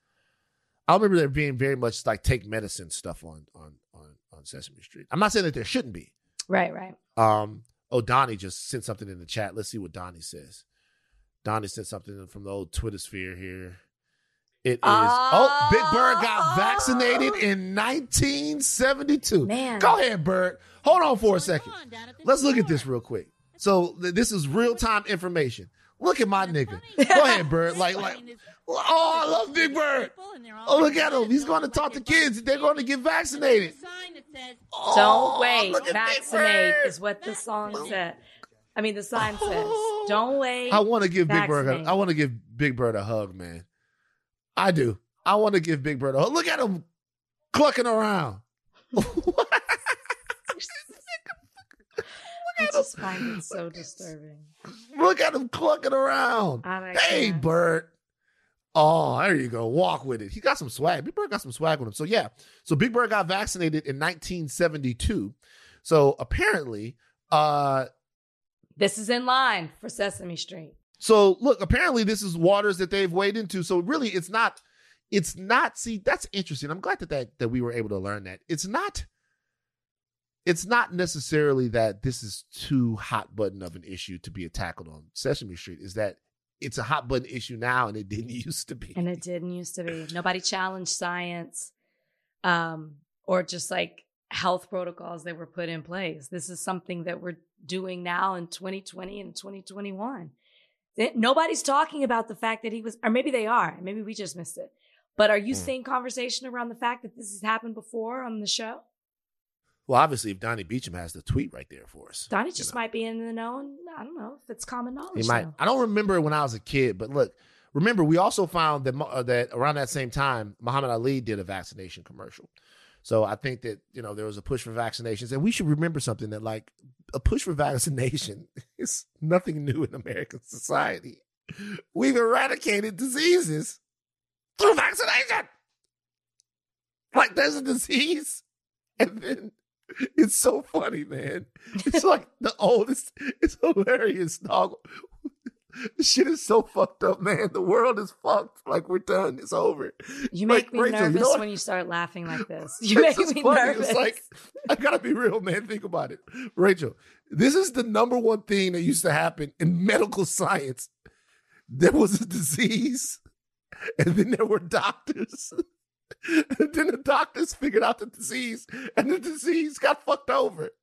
take medicine stuff on Sesame Street. I'm not saying that there shouldn't be. Right. Donnie just sent something in the chat. Let's see what Donnie says. Donnie sent something from the old Twitter sphere here. It is, Big Bird got vaccinated in 1972. Man. Go ahead, Bird. Hold on for a second. Let's look at this real quick. So this is real-time information. Look at my nigga. Go ahead, Bird. I love Big Bird. Oh, look at him. He's going to talk to kids. They're going to get vaccinated. Don't wait. Vaccinate is what the song said. I mean, the sign says, don't wait. I want to give Big Bird a hug, man. I do. I want to give Big Bird a hug. Look at him clucking around. I just find it so disturbing. Look at him clucking around. Hey, Bird. Oh, there you go. Walk with it. He got some swag. Big Bird got some swag with him. So, yeah. So, Big Bird got vaccinated in 1972. So, apparently... this is in line for Sesame Street. So, look, apparently this is waters that they've waded into. So, really, it's not, see, that's interesting. I'm glad that we were able to learn that. It's not necessarily that this is too hot button of an issue to be tackled on Sesame Street. Is that it's a hot button issue now and it didn't used to be. And it didn't used to be. Nobody challenged science or just like health protocols that were put in place. This is something that we're doing now in 2020 and 2021. Nobody's talking about the fact that he was, or maybe they are. Maybe we just missed it. But are you seeing conversation around the fact that this has happened before on the show? Well, obviously, if Donnie Beecham has the tweet right there for us. Donnie just might be in the know, and I don't know if it's common knowledge. He might. I don't remember when I was a kid, but look, remember, we also found that around that same time, Muhammad Ali did a vaccination commercial. So I think that, there was a push for vaccinations. And we should remember something, that like a push for vaccination is nothing new in American society. We've eradicated diseases through vaccination. Like there's a disease. And then it's so funny, man. It's like the oldest. It's hilarious, dog. This shit is so fucked up, man. The world is fucked. Like, we're done. It's over. You make me Rachel, nervous when you start laughing like this. You make me nervous. It's like, I gotta be real, man. Think about it. Rachel, this is the number one thing that used to happen in medical science. There was a disease, and then there were doctors. And then the doctors figured out the disease, and the disease got fucked over.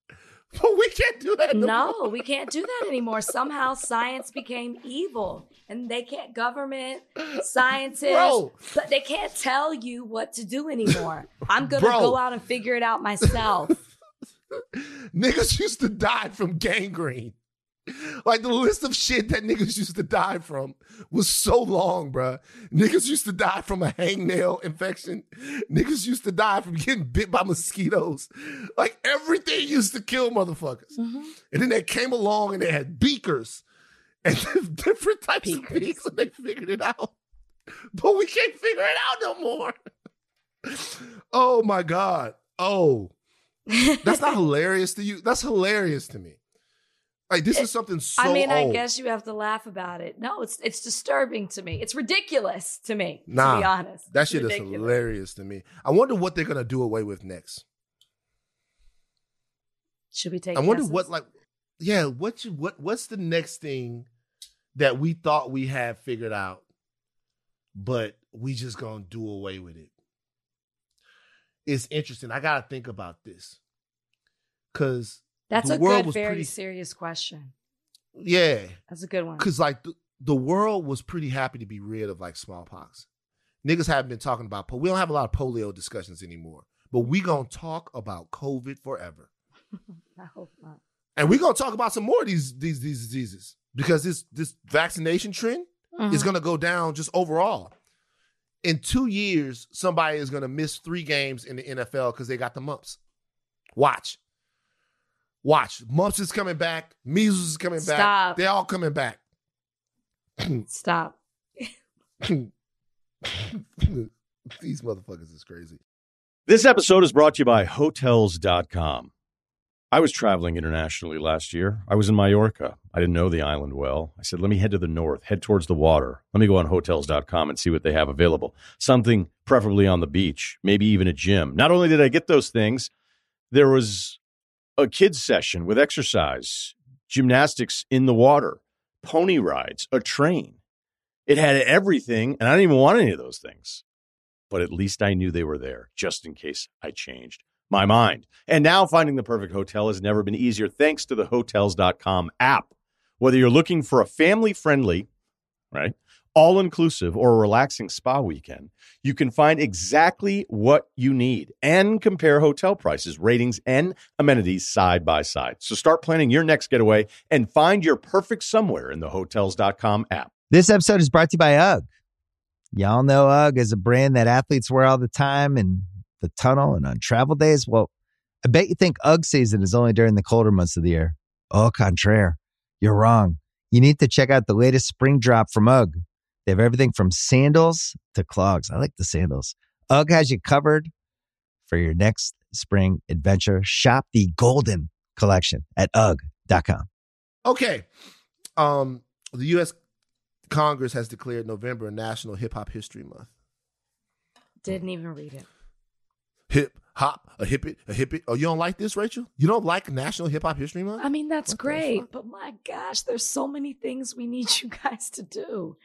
But we can't do that no more. No, we can't do that anymore. Somehow science became evil and they can't government, scientists, but they can't tell you what to do anymore. I'm going to go out and figure it out myself. Niggas used to die from gangrene. Like the list of shit that niggas used to die from was so long, bruh. Niggas used to die from a hangnail infection. Niggas used to die from getting bit by mosquitoes. Like everything used to kill motherfuckers. Mm-hmm. And then they came along and they had beakers and different types of beaks and they figured it out. But we can't figure it out no more. Oh my God. Oh. That's not hilarious to you. That's hilarious to me. Like, this is something so old. I guess you have to laugh about it. No, it's disturbing to me. It's ridiculous to me, to be honest. That shit is hilarious to me. I wonder what they're going to do away with next. Should we take I wonder what, like, yeah, what's the next thing that we thought we had figured out, but we just going to do away with it? It's interesting. I got to think about this. Because that's a good, very serious question. Yeah. That's a good one. Because, like, the world was pretty happy to be rid of, like, smallpox. Niggas haven't been talking about we don't have a lot of polio discussions anymore. But we going to talk about COVID forever. I hope not. And we going to talk about some more of these diseases. Because this vaccination trend is going to go down just overall. In 2 years, somebody is going to miss 3 games in the NFL because they got the mumps. Watch. Mumps is coming back. Measles is coming back. They're all coming back. Stop. These motherfuckers is crazy. This episode is brought to you by Hotels.com. I was traveling internationally last year. I was in Mallorca. I didn't know the island well. I said, let me head to the north, head towards the water. Let me go on Hotels.com and see what they have available. Something preferably on the beach, maybe even a gym. Not only did I get those things, there was a kids session with exercise, gymnastics in the water, pony rides, a train. It had everything, and I didn't even want any of those things. But at least I knew they were there, just in case I changed my mind. And now finding the perfect hotel has never been easier thanks to the Hotels.com app. Whether you're looking for a family-friendly, right, all-inclusive or a relaxing spa weekend, you can find exactly what you need and compare hotel prices, ratings, and amenities side by side. So start planning your next getaway and find your perfect somewhere in the Hotels.com app. This episode is brought to you by UGG. Y'all know UGG is a brand that athletes wear all the time in the tunnel and on travel days. Well, I bet you think UGG season is only during the colder months of the year. Au contraire, you're wrong. You need to check out the latest spring drop from UGG. They have everything from sandals to clogs. I like the sandals. UGG has you covered for your next spring adventure. Shop the Golden Collection at UGG.com. Okay. The U.S. Congress has declared November National Hip Hop History Month. Didn't even read it. Hip hop, a hip it. Oh, you don't like this, Rachel? You don't like National Hip Hop History Month? I mean, that's great, but my gosh, there's so many things we need you guys to do.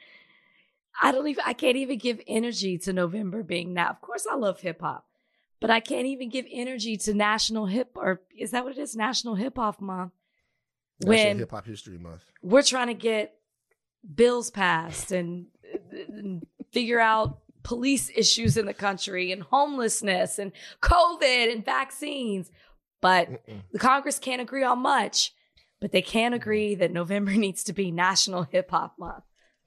I can't even give energy to November being now. Of course, I love hip hop, but I can't even give energy to National is that what it is? National Hip Hop Month. National Hip Hop History Month. We're trying to get bills passed and figure out police issues in the country and homelessness and COVID and vaccines. But the Congress can't agree on much, but they can agree that November needs to be National Hip Hop Month.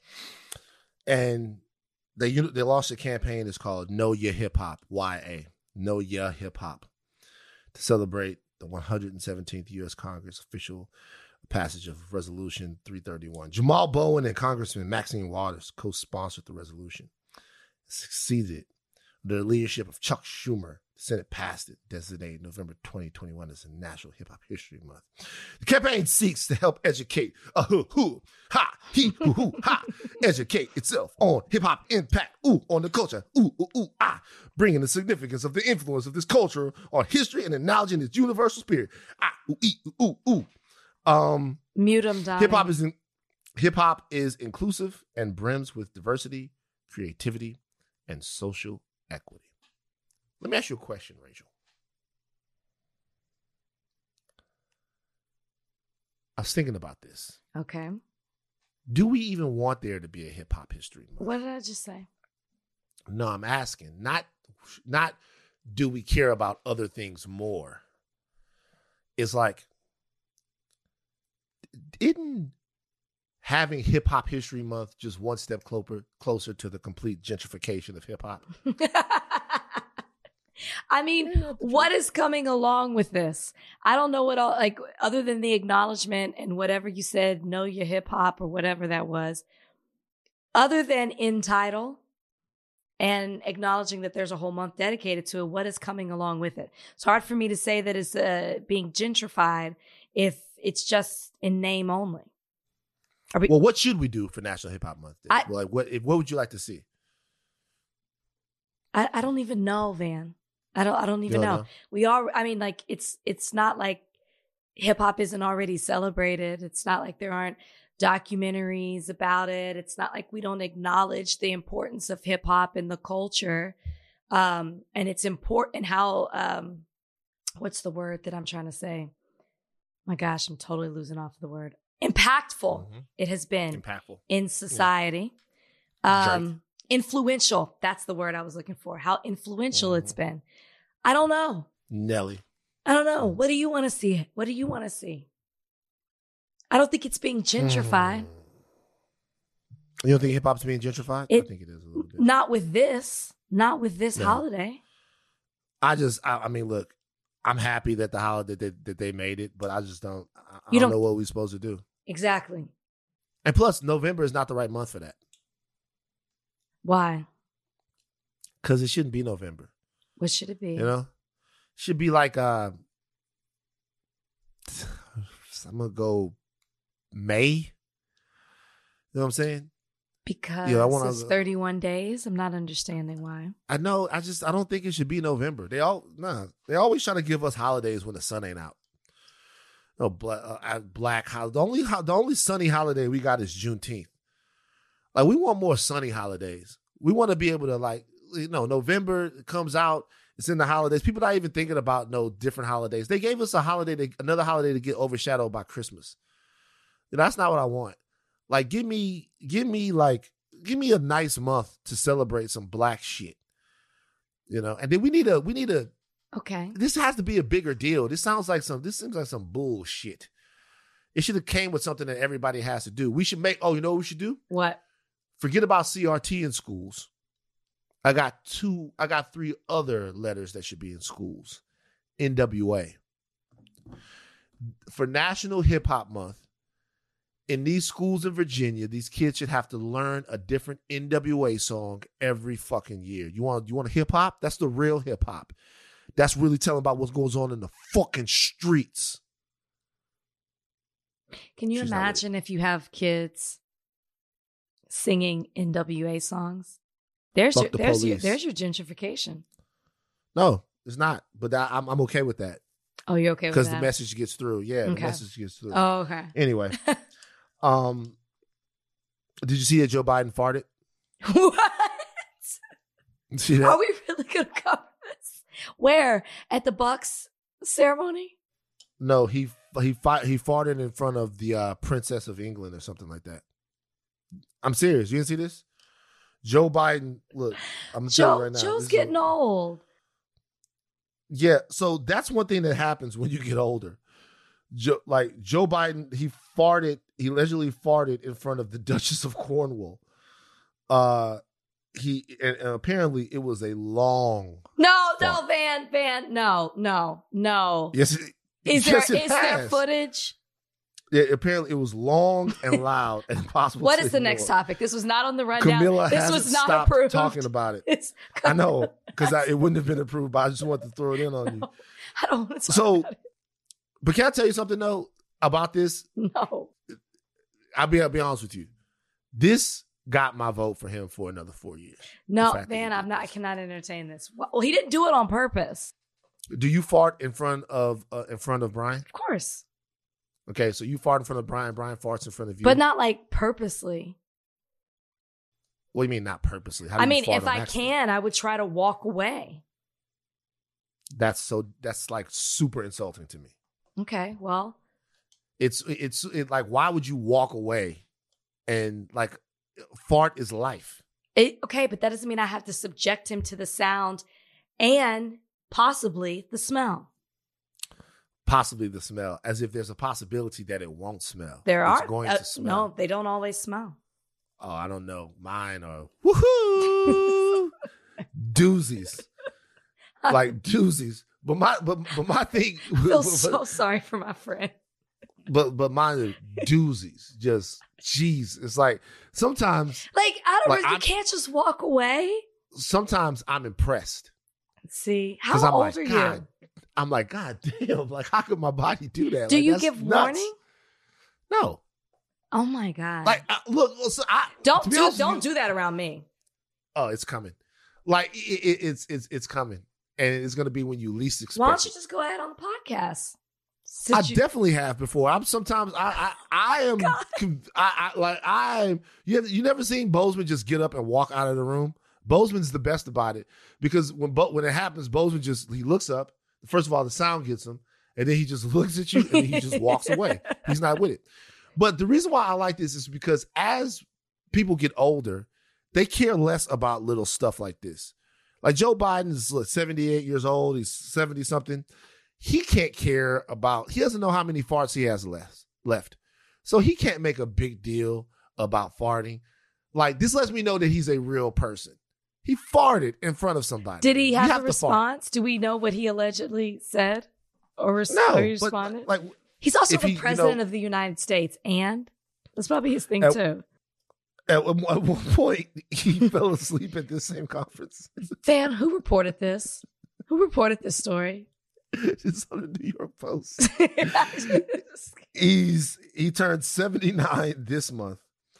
And they launched a campaign. It's called Know Your Hip Hop, YA, Know Your Hip Hop, to celebrate the 117th U.S. Congress official passage of Resolution 331. Jamal Bowen and Congressman Maxine Waters co-sponsored the resolution. It succeeded under the leadership of Chuck Schumer. The Senate passed it, designated November 2021 as a National Hip Hop History Month. The campaign seeks to help educate educate itself on hip hop impact, on the culture, bringing the significance of the influence of this culture on history and acknowledging its universal spirit. Mute him, Donnie. Hip hop is inclusive and brims with diversity, creativity, and social equity. Let me ask you a question, Rachel. I was thinking about this. Okay. Do we even want there to be a hip hop history month? What did I just say? No, I'm asking. Not do we care about other things more? It's like, isn't having Hip Hop History Month just one step closer to the complete gentrification of hip hop? I mean, what is coming along with this? I don't know what all, like, other than the acknowledgement and whatever you said, know your hip hop or whatever that was, other than in title and acknowledging that there's a whole month dedicated to it, what is coming along with it? It's hard for me to say that it's being gentrified if it's just in name only. Well, what should we do for National Hip Hop Month? Like, what would you like to see? I don't even know, Van. I don't even know. We are. I mean, like, it's not like hip hop isn't already celebrated. It's not like there aren't documentaries about it. It's not like we don't acknowledge the importance of hip hop in the culture, and it's important how. What's the word that I'm trying to say? My gosh, I'm totally losing off the word. Impactful. It has been in society. Influential. That's the word I was looking for. How influential it's been. I don't know. Nelly. I don't know. What do you want to see? What do you want to see? I don't think it's being gentrified. You don't think hip hop's being gentrified? I think it is a little bit. Not with this. Not with this holiday. I mean, look, I'm happy that the holiday that they made it, but I just don't. I don't know what we're supposed to do. Exactly. And plus, November is not the right month for that. Why? Because it shouldn't be November. What should it be? You know, should be like I'm gonna go May. You know what I'm saying? Because it's 31 days. I'm not understanding why. I know. I don't think it should be November. They always try to give us holidays when the sun ain't out. No, black holiday. The only sunny holiday we got is Juneteenth. Like, we want more sunny holidays. We want to be able to, like, November comes out. It's in the holidays. People not even thinking about no different holidays. They gave us another holiday to get overshadowed by Christmas. That's not what I want. Like, give me a nice month to celebrate some black shit. And then we need a. Okay. This has to be a bigger deal. This seems like some bullshit. It should have came with something that everybody has to do. We should make. Oh, you know what we should do? What? Forget about CRT in schools. I got 3 other letters that should be in schools. NWA. For National Hip Hop Month, in these schools in Virginia, these kids should have to learn a different NWA song every fucking year. You want hip hop? That's the real hip hop. That's really telling about what goes on in the fucking streets. Can you imagine if you have kids singing NWA songs? There's your gentrification. No, it's not. But I'm okay with that. Oh, you're okay with that? Because the message gets through. Yeah, okay. The message gets through. Oh, okay. Anyway. Did you see that Joe Biden farted? What? See that? Are we really going to cover this? Where? At the Bucks ceremony? No, he farted in front of the Princess of England or something like that. I'm serious. You didn't see this? Joe Biden, look, I'm going to tell you right now. Joe's getting old. Yeah, so that's one thing that happens when you get older. Joe Biden, he allegedly farted in front of the Duchess of Cornwall. And apparently it was a long fart. Van, no. Yes, is there footage? Yeah, apparently it was long and loud and impossible. What is the next topic? This was not on the rundown. Camilla this was not approved. Talking about it. I know, because it wouldn't have been approved, but I just wanted to throw it in on you. I don't want to talk about it. But can I tell you something though about this? No. I'll be honest with you. This got my vote for him for another 4 years. No, Van, I cannot entertain this. Well, he didn't do it on purpose. Do you fart in front of Brian? Of course. Okay, so you fart in front of Brian. Brian farts in front of you, but not like purposely. What do you mean not purposely? I mean, if I can, I would try to walk away. That's like super insulting to me. Okay, well, It's like, why would you walk away? And like, fart is life. Okay, but that doesn't mean I have to subject him to the sound and possibly the smell. Possibly the smell, as if there's a possibility that it won't smell. It's going to smell. No, they don't always smell. Oh, I don't know. Mine are woohoo doozies, like doozies. But my thing. I feel so sorry for my friend. But mine are doozies. Just jeez, it's like sometimes. Like you can't just walk away. Sometimes I'm impressed. See, how old are you? I'm like, God damn, like, how could my body do that? Do like, you give nuts. warning? No. Oh my God. Like, look, so don't do that around me. Oh, it's coming. Like, it's coming. And it's going to be when you least expect it. Why don't you just go ahead on the podcast? I definitely have before. You never seen Bozeman just get up and walk out of the room? Bozeman's the best about it, because when it happens, Bozeman he looks up. First of all, the sound gets him, and then he just looks at you, and then he just walks away. He's not with it. But the reason why I like this is because as people get older, they care less about little stuff like this. Like Joe Biden is 78 years old. He's 70-something. He can't care about, he doesn't know how many farts he has left. So he can't make a big deal about farting. Like, this lets me know that he's a real person. He farted in front of somebody. Did he have a response? Do we know what he allegedly said? Or responded? Like, he's also the president of the United States, and that's probably his thing too. At one point, he fell asleep at this same conference. Van, who reported this? Who reported this story? It's on the New York Post. He turned 79 this month,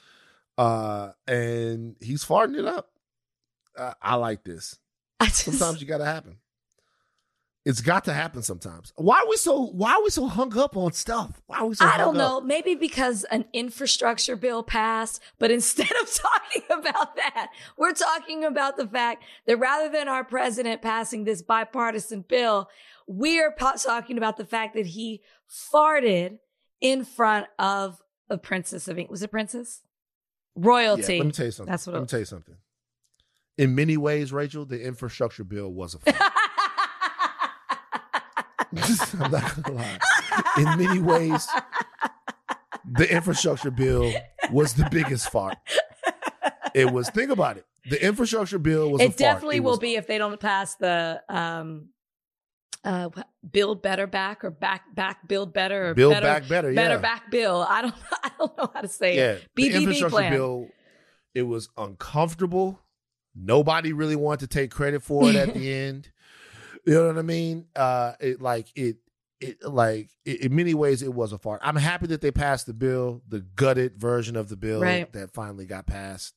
and he's farting it up. I like this. Sometimes you got to happen. It's got to happen sometimes. Why are we so hung up on stuff? Why are we so hung up? I don't know. Maybe because an infrastructure bill passed, but instead of talking about that, we're talking about the fact that rather than our president passing this bipartisan bill, we're talking about the fact that he farted in front of a princess of England. Was it princess? Royalty. Yeah, let me tell you something. Let me tell you something. In many ways, Rachel, the infrastructure bill was a fart. I'm not gonna lie. In many ways, the infrastructure bill was the biggest fart. It was. Think about it. The infrastructure bill was. It definitely will be if they don't pass the Build Better Back or back Build Better or Build Back Better. Yeah. Better Back Bill. I don't know how to say it. The BBB infrastructure plan. bill. It was uncomfortable. Nobody really wanted to take credit for it at the end. You know what I mean? In many ways, it was a fart. I'm happy that they passed the bill, the gutted version of the bill that finally got passed.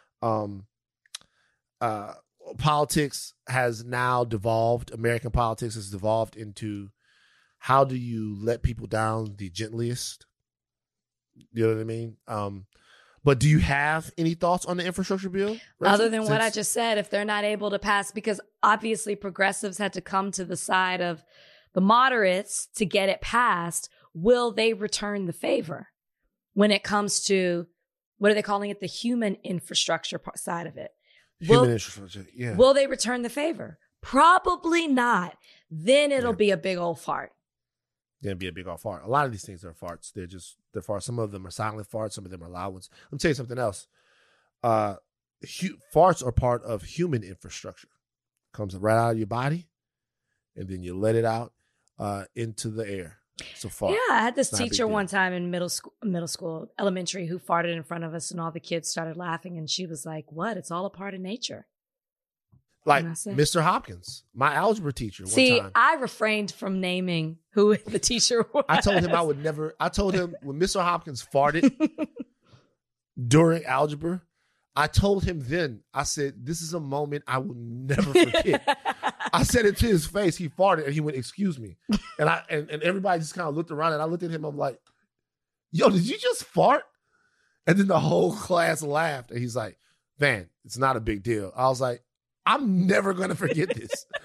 Politics has now devolved. American politics has devolved into how do you let people down the gentlest? You know what I mean? But do you have any thoughts on the infrastructure bill, Rachel? Other than what I just said, if they're not able to pass, because obviously progressives had to come to the side of the moderates to get it passed, will they return the favor when it comes to, what are they calling it? The human infrastructure side of it. Human infrastructure, yeah. Will they return the favor? Probably not. Then it'll be a big old fart. Gonna be a big old fart. A lot of these things are farts. They're farts. Some of them are silent farts. Some of them are loud ones. Let me tell you something else. Farts are part of human infrastructure. Comes right out of your body, and then you let it out into the air. It's a fart. Yeah, I had this teacher one time in middle school, elementary, who farted in front of us, and all the kids started laughing, and she was like, "What? It's all a part of nature." Like Mr. Hopkins, my algebra teacher. See, one time. I refrained from naming who the teacher was. I told him I would never. I told him when Mr. Hopkins farted during algebra, I told him then, I said, this is a moment I will never forget. I said it to his face. He farted and he went, "Excuse me." And and everybody just kind of looked around and I looked at him. I'm like, "Yo, did you just fart?" And then the whole class laughed. And he's like, "Van, it's not a big deal." I was like, I'm never going to forget this.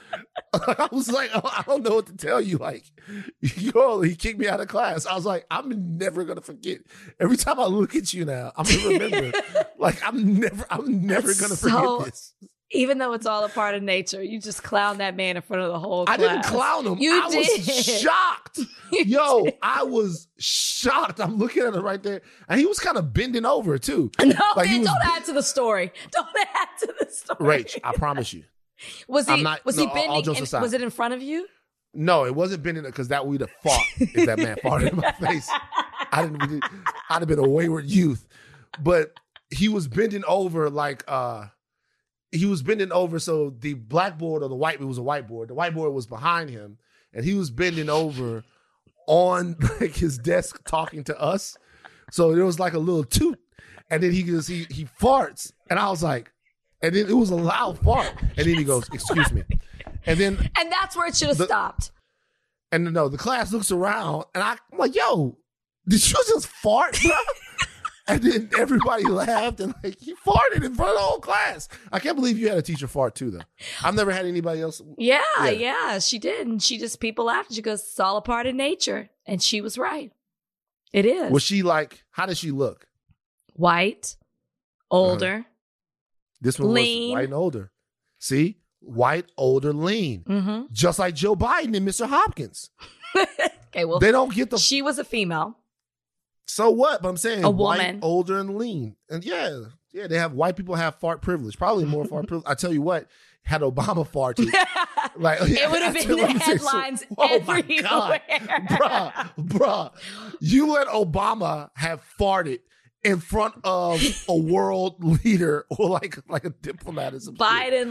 I was like, oh, I don't know what to tell you. Like, yo, he kicked me out of class. I was like, I'm never gonna forget. Every time I look at you now, I'm gonna remember. Like, I'm never gonna forget this. Even though it's all a part of nature, you just clown that man in front of the whole class. I didn't clown him. I was shocked. Yo, I was shocked. I'm looking at him right there. And he was kind of bending over, too. No, like man, don't add to the story. Don't add to the story. Rach, I promise you. Was he bending? Was it in front of you? No, it wasn't bending because that we'd have fought if that man farted in my face. I'd have been a wayward youth. But he was bending over like he was bending over, so the blackboard or it was a whiteboard. The whiteboard was behind him, and he was bending over on like his desk talking to us. So there was like a little toot, and then he farts, and I was like, and then it was a loud fart, and then he goes, "Excuse me," and that's where it should have stopped. And no, the class looks around, and I'm like, "Yo, did you just fart, bro?" And then everybody laughed and like he farted in front of the whole class. I can't believe you had a teacher fart too, though. I've never had anybody else. Yeah, she did. And people laughed. She goes, "It's all a part of nature." And she was right. It is. Was she like, how did she look? White, older. This one lean. Was white and older. See? White, older, lean. Mm-hmm. Just like Joe Biden and Mr. Hopkins. Okay, well, they don't get the. She was a female. So what? But I'm saying a white, woman, older, and lean. And yeah, they have white people have fart privilege. Probably more fart privilege. I tell you what, had Obama farted, like it would have been the headlines everywhere. Bruh, you let Obama have farted in front of a world leader or like a diplomat or something. Obama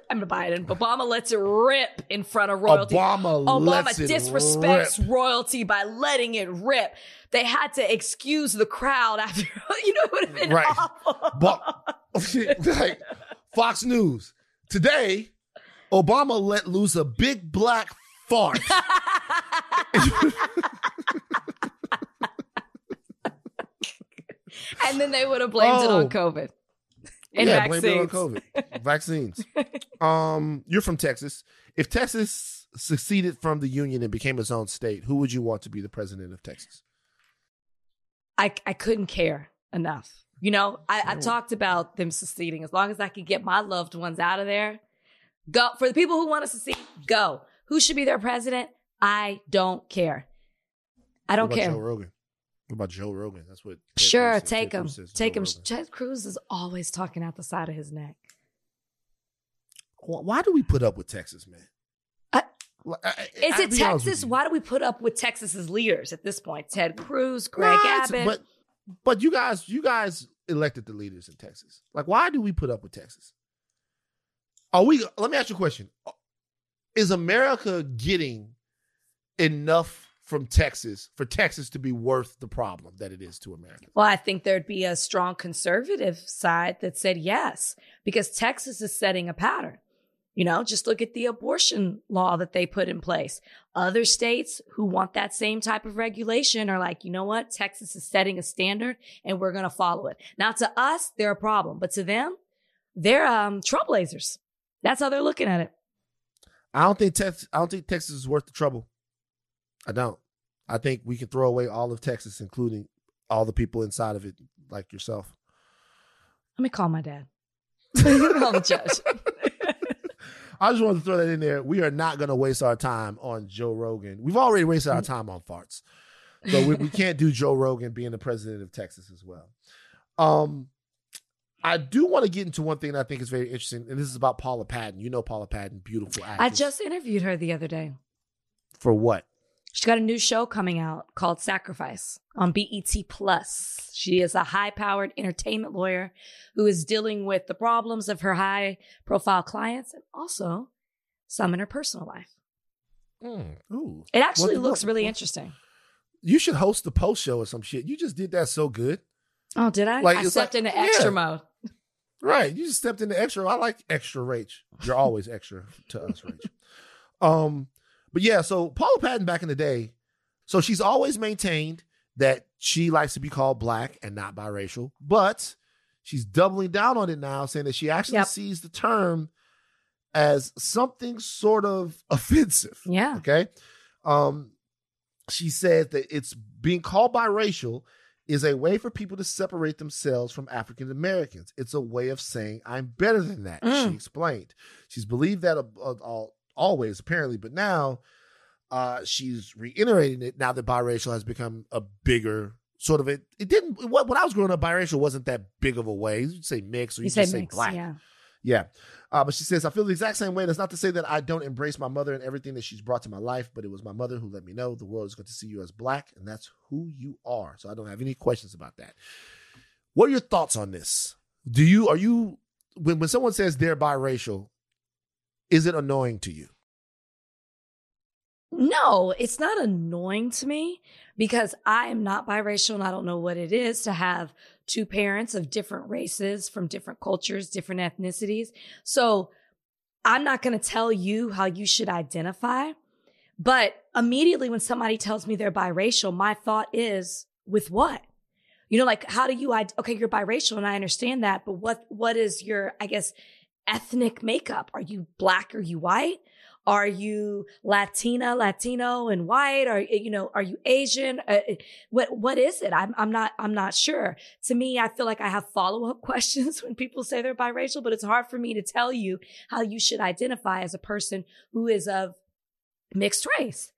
lets it rip in front of royalty. Obama disrespects royalty by letting it rip. They had to excuse the crowd after, it would have been awful. But like Fox News, today, Obama let loose a big black fart. And then they would have blamed it on COVID. And vaccines. Blamed it on COVID. Vaccines. You're from Texas. If Texas seceded from the Union and became its own state, who would you want to be the president of Texas? I couldn't care enough. I talked about them seceding. As long as I could get my loved ones out of there, go. For the people who want to secede, go. Who should be their president? I don't care. I don't care. Joe Rogan? What about Joe Rogan? That's what. Sure, take him. Take him. Ted Cruz is always talking out the side of his neck. Why do we put up with Texas, man? Is it Texas? Why do we put up with Texas's leaders at this point? Ted Cruz, Greg Abbott. But you guys elected the leaders in Texas. Like, why do we put up with Texas? Let me ask you a question. Is America getting enough from Texas for Texas to be worth the problem that it is to America? Well, I think there'd be a strong conservative side that said yes, because Texas is setting a pattern. Just look at the abortion law that they put in place. Other states who want that same type of regulation are like, you know what? Texas is setting a standard and we're going to follow it. Now, to us, they're a problem, but to them, they're trailblazers. That's how they're looking at it. I don't think Texas is worth the trouble. I don't. I think we can throw away all of Texas, including all the people inside of it, like yourself. Let me call my dad. Call the judge. I just wanted to throw that in there. We are not going to waste our time on Joe Rogan. We've already wasted our time on farts. So we can't do Joe Rogan being the president of Texas as well. I do want to get into one thing that I think is very interesting, and this is about Paula Patton. You know Paula Patton, beautiful actress. I just interviewed her the other day. For what? She's got a new show coming out called Sacrifice on BET Plus. She is a high-powered entertainment lawyer who is dealing with the problems of her high-profile clients and also some in her personal life. Ooh. It actually looks really interesting. You should host the post show or some shit. You just did that so good. Oh, did I? I stepped into extra mode. Right. You just stepped into extra. I like extra, Rach. You're always extra to us, Rach. But yeah, so Paula Patton back in the day, so she's always maintained that she likes to be called black and not biracial, but she's doubling down on it now, saying that she actually sees the term as something sort of offensive. Yeah. Okay. She said that it's being called biracial is a way for people to separate themselves from African Americans. It's a way of saying I'm better than that, she explained. She's believed that always, apparently, but now she's reiterating it now that biracial has become a bigger sort of it. It didn't, when I was growing up, biracial wasn't that big of a way. You'd say mix or you just say mix, black. Yeah. But she says, I feel the exact same way. That's not to say that I don't embrace my mother and everything that she's brought to my life, but it was my mother who let me know the world is going to see you as black, and that's who you are. So I don't have any questions about that. What are your thoughts on this? When someone says they're biracial, is it annoying to you? No, it's not annoying to me because I am not biracial and I don't know what it is to have two parents of different races from different cultures, different ethnicities. So I'm not going to tell you how you should identify. But immediately when somebody tells me they're biracial, my thought is, with what? You know, like, how do you, okay, you're biracial and I understand that, but what is your, I guess, ethnic makeup? Are you black? Are you white? Are you Latino and white? Are you Asian? What is it? I'm not sure. To me, I feel like I have follow-up questions when people say they're biracial, but it's hard for me to tell you how you should identify as a person who is of mixed race.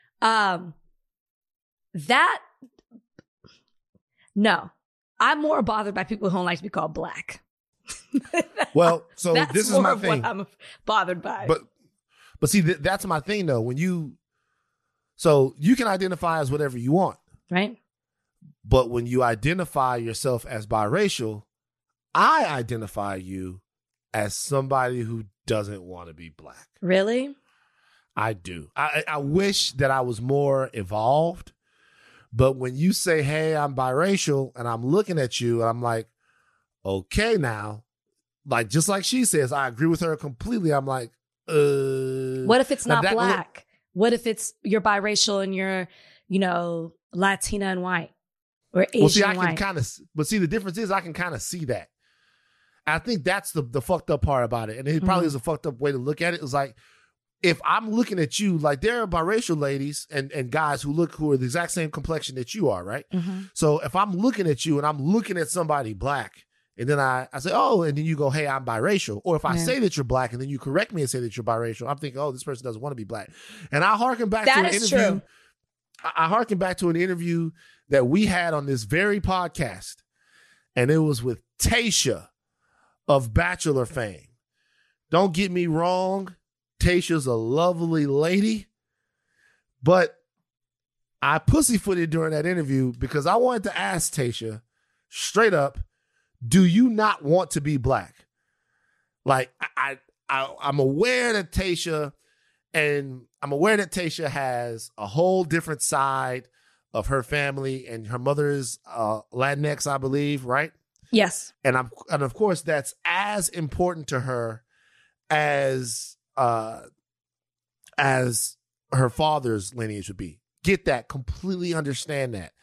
No, I'm more bothered by people who don't like to be called black. Well, so this is my thing. What I'm bothered by. But see, that's my thing, though. So you can identify as whatever you want. Right. But when you identify yourself as biracial, I identify you as somebody who doesn't want to be black. Really? I do. I wish that I was more evolved. But when you say, hey, I'm biracial, and I'm looking at you, and I'm like, okay, now, like, just like she says, I agree with her completely. I'm like, what if it's not black? What if it's you're biracial and you're, Latina and white or Asian and white? But see, the difference is I can kind of see that. I think that's the fucked up part about it. And it probably is a fucked up way to look at it. It's like, if I'm looking at you, like there are biracial ladies and guys who are the exact same complexion that you are, right? Mm-hmm. So if I'm looking at you and I'm looking at somebody black, and then I say, oh, and then you go, hey, I'm biracial. Or if I say that you're black and then you correct me and say that you're biracial, I'm thinking, oh, this person doesn't want to be black. And I harken back to an interview. True. I harken back to an interview that we had on this very podcast. And it was with Tayshia of Bachelor fame. Don't get me wrong. Tayshia's a lovely lady. But I pussyfooted during that interview because I wanted to ask Tayshia straight up, do you not want to be black? Like, I'm aware that Tayshia has a whole different side of her family, and her mother is Latinx, I believe, right? Yes. And of course that's as important to her as her father's lineage would be. Get that, completely understand that.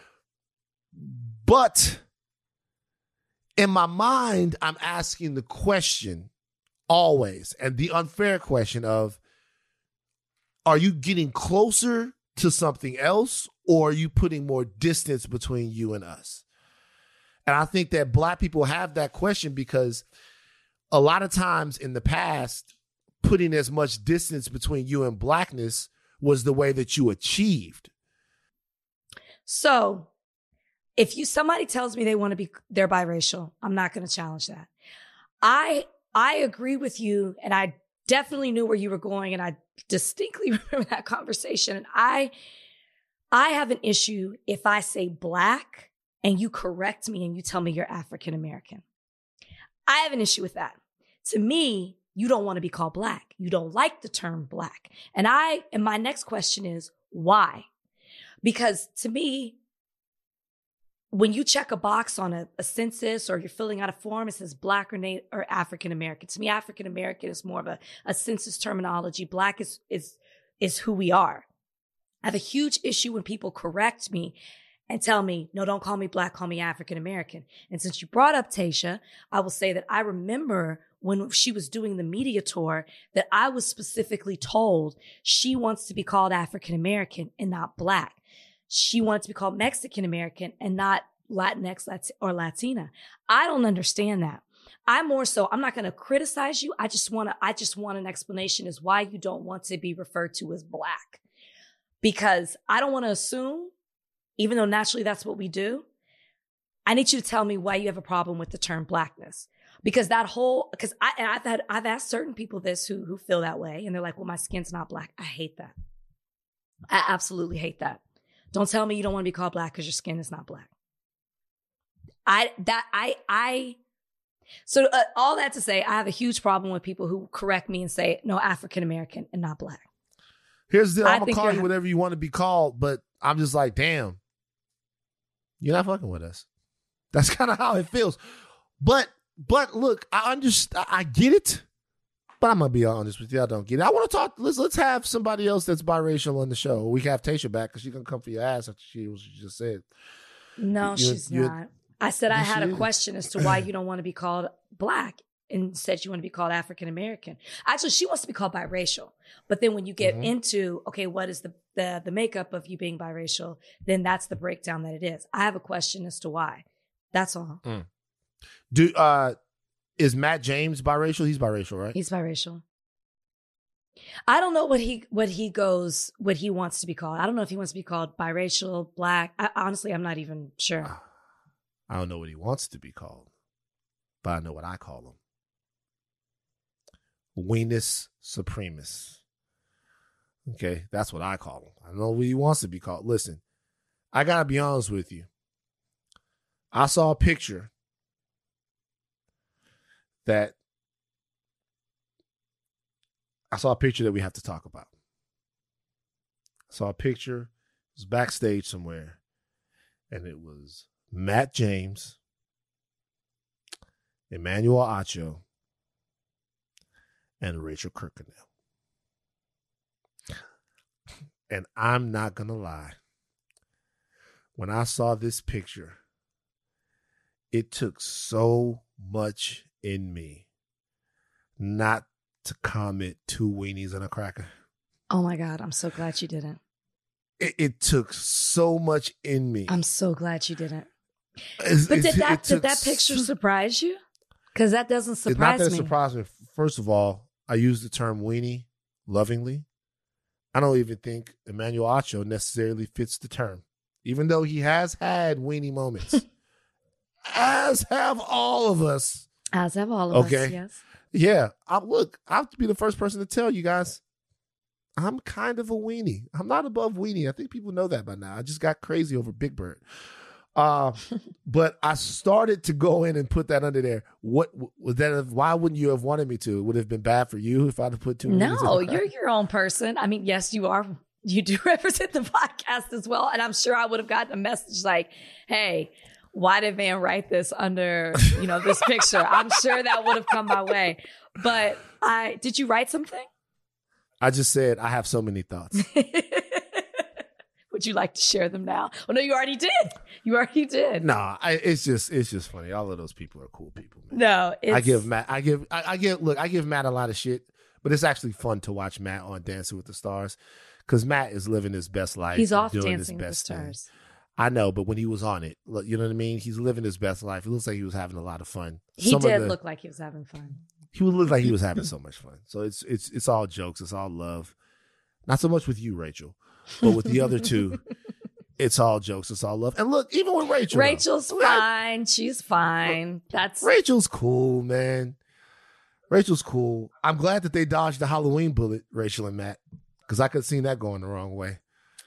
But in my mind, I'm asking the question always, and the unfair question of, are you getting closer to something else, or are you putting more distance between you and us? And I think that black people have that question because a lot of times in the past, putting as much distance between you and blackness was the way that you achieved. So if somebody tells me they're biracial, I'm not going to challenge that. I agree with you, and I definitely knew where you were going, and I distinctly remember that conversation. And I have an issue if I say black and you correct me and you tell me you're African American. I have an issue with that. To me, you don't want to be called black. You don't like the term black. And my next question is, why? Because to me, when you check a box on a census or you're filling out a form, it says black or African American. To me, African American is more of a census terminology. Black is who we are. I have a huge issue when people correct me and tell me, no, don't call me black, call me African American. And since you brought up Tayshia, I will say that I remember when she was doing the media tour that I was specifically told she wants to be called African American and not black. She wants to be called Mexican American and not Latinx or Latina. I don't understand that. I'm not going to criticize you. I just want an explanation as why you don't want to be referred to as black. Because I don't want to assume, even though naturally that's what we do, I need you to tell me why you have a problem with the term blackness. Because I've asked certain people this who feel that way, and they're like, well, my skin's not black. I hate that. I absolutely hate that. Don't tell me you don't want to be called black because your skin is not black. So all that to say, I have a huge problem with people who correct me and say, no, African American and not black. Here's the deal. I'm going to call you whatever you want to be called, but I'm just like, damn, you're not fucking with us. That's kind of how it feels. But look, I get it, but I'm going to be honest with you. I don't get it. I want to talk. Let's have somebody else that's biracial on the show. We can have Tayshia back because she's going to come for your ass after she just said. No, she's not. I said I had a question as to why you don't want to be called black and said you want to be called African American. Actually, she wants to be called biracial. But then when you get into, okay, what is the makeup of you being biracial, then that's the breakdown that it is. I have a question as to why. That's all. Is Matt James biracial? He's biracial, right? He's biracial. I don't know what he wants to be called. I don't know if he wants to be called biracial, black. Honestly, I'm not even sure. I don't know what he wants to be called, but I know what I call him. Weenus Supremus. Okay, that's what I call him. I don't know what he wants to be called. Listen, I got to be honest with you. I saw a picture that we have to talk about. I saw a picture. It was backstage somewhere, and it was Matt James, Emmanuel Acho, and Rachel Kirkconnell. And I'm not going to lie. When I saw this picture, it took so much in me not to comment 2 weenies and a cracker. Oh my God, I'm so glad you didn't. It took so much in me. I'm so glad you didn't. But did that picture surprise you? Because that doesn't surprise me. It's not that it surprised me. First of all, I use the term weenie lovingly. I don't even think Emmanuel Acho necessarily fits the term, even though he has had weenie moments. As have all of us. As have all of us, yes. Yeah. I have to be the first person to tell you guys, I'm kind of a weenie. I'm not above weenie. I think people know that by now. I just got crazy over Big Bird. But I started to go in and put that under there. What was that? Why wouldn't you have wanted me to? Would it have been bad for you if I'd have put 2 weenies? No, you're your own person. I mean, yes, you are. You do represent the podcast as well. And I'm sure I would have gotten a message like, hey, why did Van write this under, this picture? I'm sure that would have come my way. But did you write something? I just said, I have so many thoughts. Would you like to share them now? Oh, no, you already did. Nah, it's just funny. All of those people are cool people, man. No, I give Matt a lot of shit, but it's actually fun to watch Matt on Dancing with the Stars because Matt is living his best life. He's off Dancing with the Stars. Thing. I know, but when he was on it, you know what I mean? He's living his best life. It looks like he was having a lot of fun. He did look like he was having fun. He would look like he was having so much fun. So it's all jokes. It's all love. Not so much with you, Rachel, but with the other two, it's all jokes. It's all love. And look, even with Rachel. Rachel's fine. She's fine. Rachel's cool, man. Rachel's cool. I'm glad that they dodged the Halloween bullet, Rachel and Matt, because I could have seen that going the wrong way.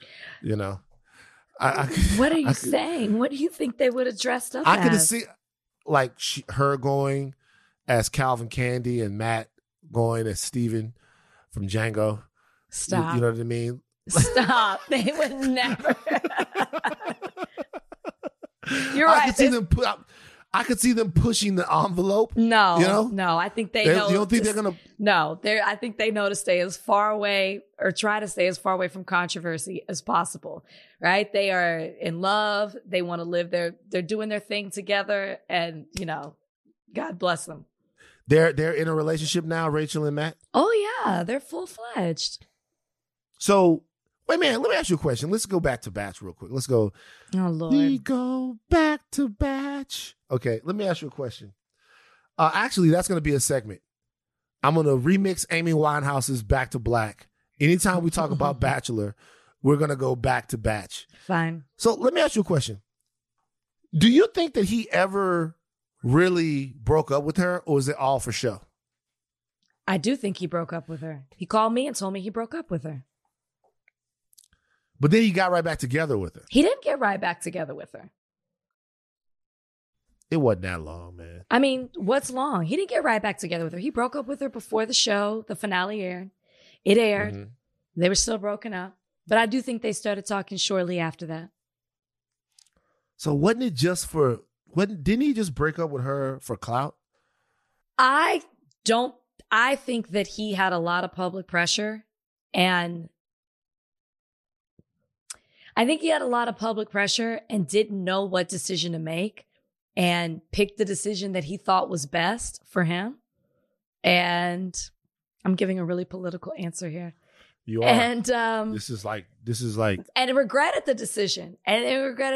What are you saying? What do you think they would have dressed up as? I could have seen her going as Calvin Candy and Matt going as Steven from Django. Stop. You know what I mean? Stop. They would never. You're right. I could see them pushing the envelope. No, You know? no. I think they know. You don't think they're gonna? No, I think they know to stay as far away or try to stay as far away from controversy as possible. Right? They are in love. They want to live they're doing their thing together, and God bless them. They're in a relationship now, Rachel and Matt. Oh yeah, they're full-fledged. So wait, man. Let me ask you a question. Let's go back to Batch real quick. Let's go. Oh Lord. We go back to Batch. Okay, let me ask you a question. Actually, that's going to be a segment. I'm going to remix Amy Winehouse's Back to Black. Anytime we talk about Bachelor, we're going to go back to Batch. Fine. So let me ask you a question. Do you think that he ever really broke up with her, or is it all for show? I do think he broke up with her. He called me and told me he broke up with her. But then he got right back together with her. He didn't get right back together with her. It wasn't that long, man. I mean, what's long? He didn't get right back together with her. He broke up with her before the show, the finale aired. It aired. Mm-hmm. They were still broken up. But I do think they started talking shortly after that. So wasn't it just didn't he just break up with her for clout? I think that he had a lot of public pressure, and didn't know what decision to make, and picked the decision that he thought was best for him. And I'm giving a really political answer here. You are. And this is like and regretted the decision. And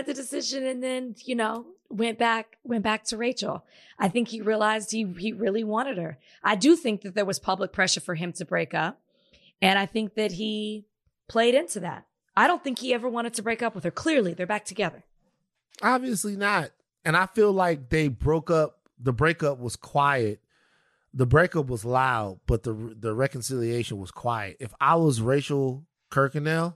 then, went back to Rachel. I think he realized he really wanted her. I do think that there was public pressure for him to break up. And I think that he played into that. I don't think he ever wanted to break up with her. Clearly, they're back together. obviously not. And I feel like they broke up. The breakup was quiet. The breakup was loud, but the reconciliation was quiet. If I was Rachel Kirkconnell,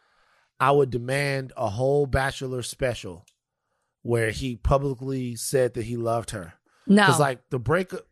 I would demand a whole Bachelor special where he publicly said that he loved her. No. Because like the breakup.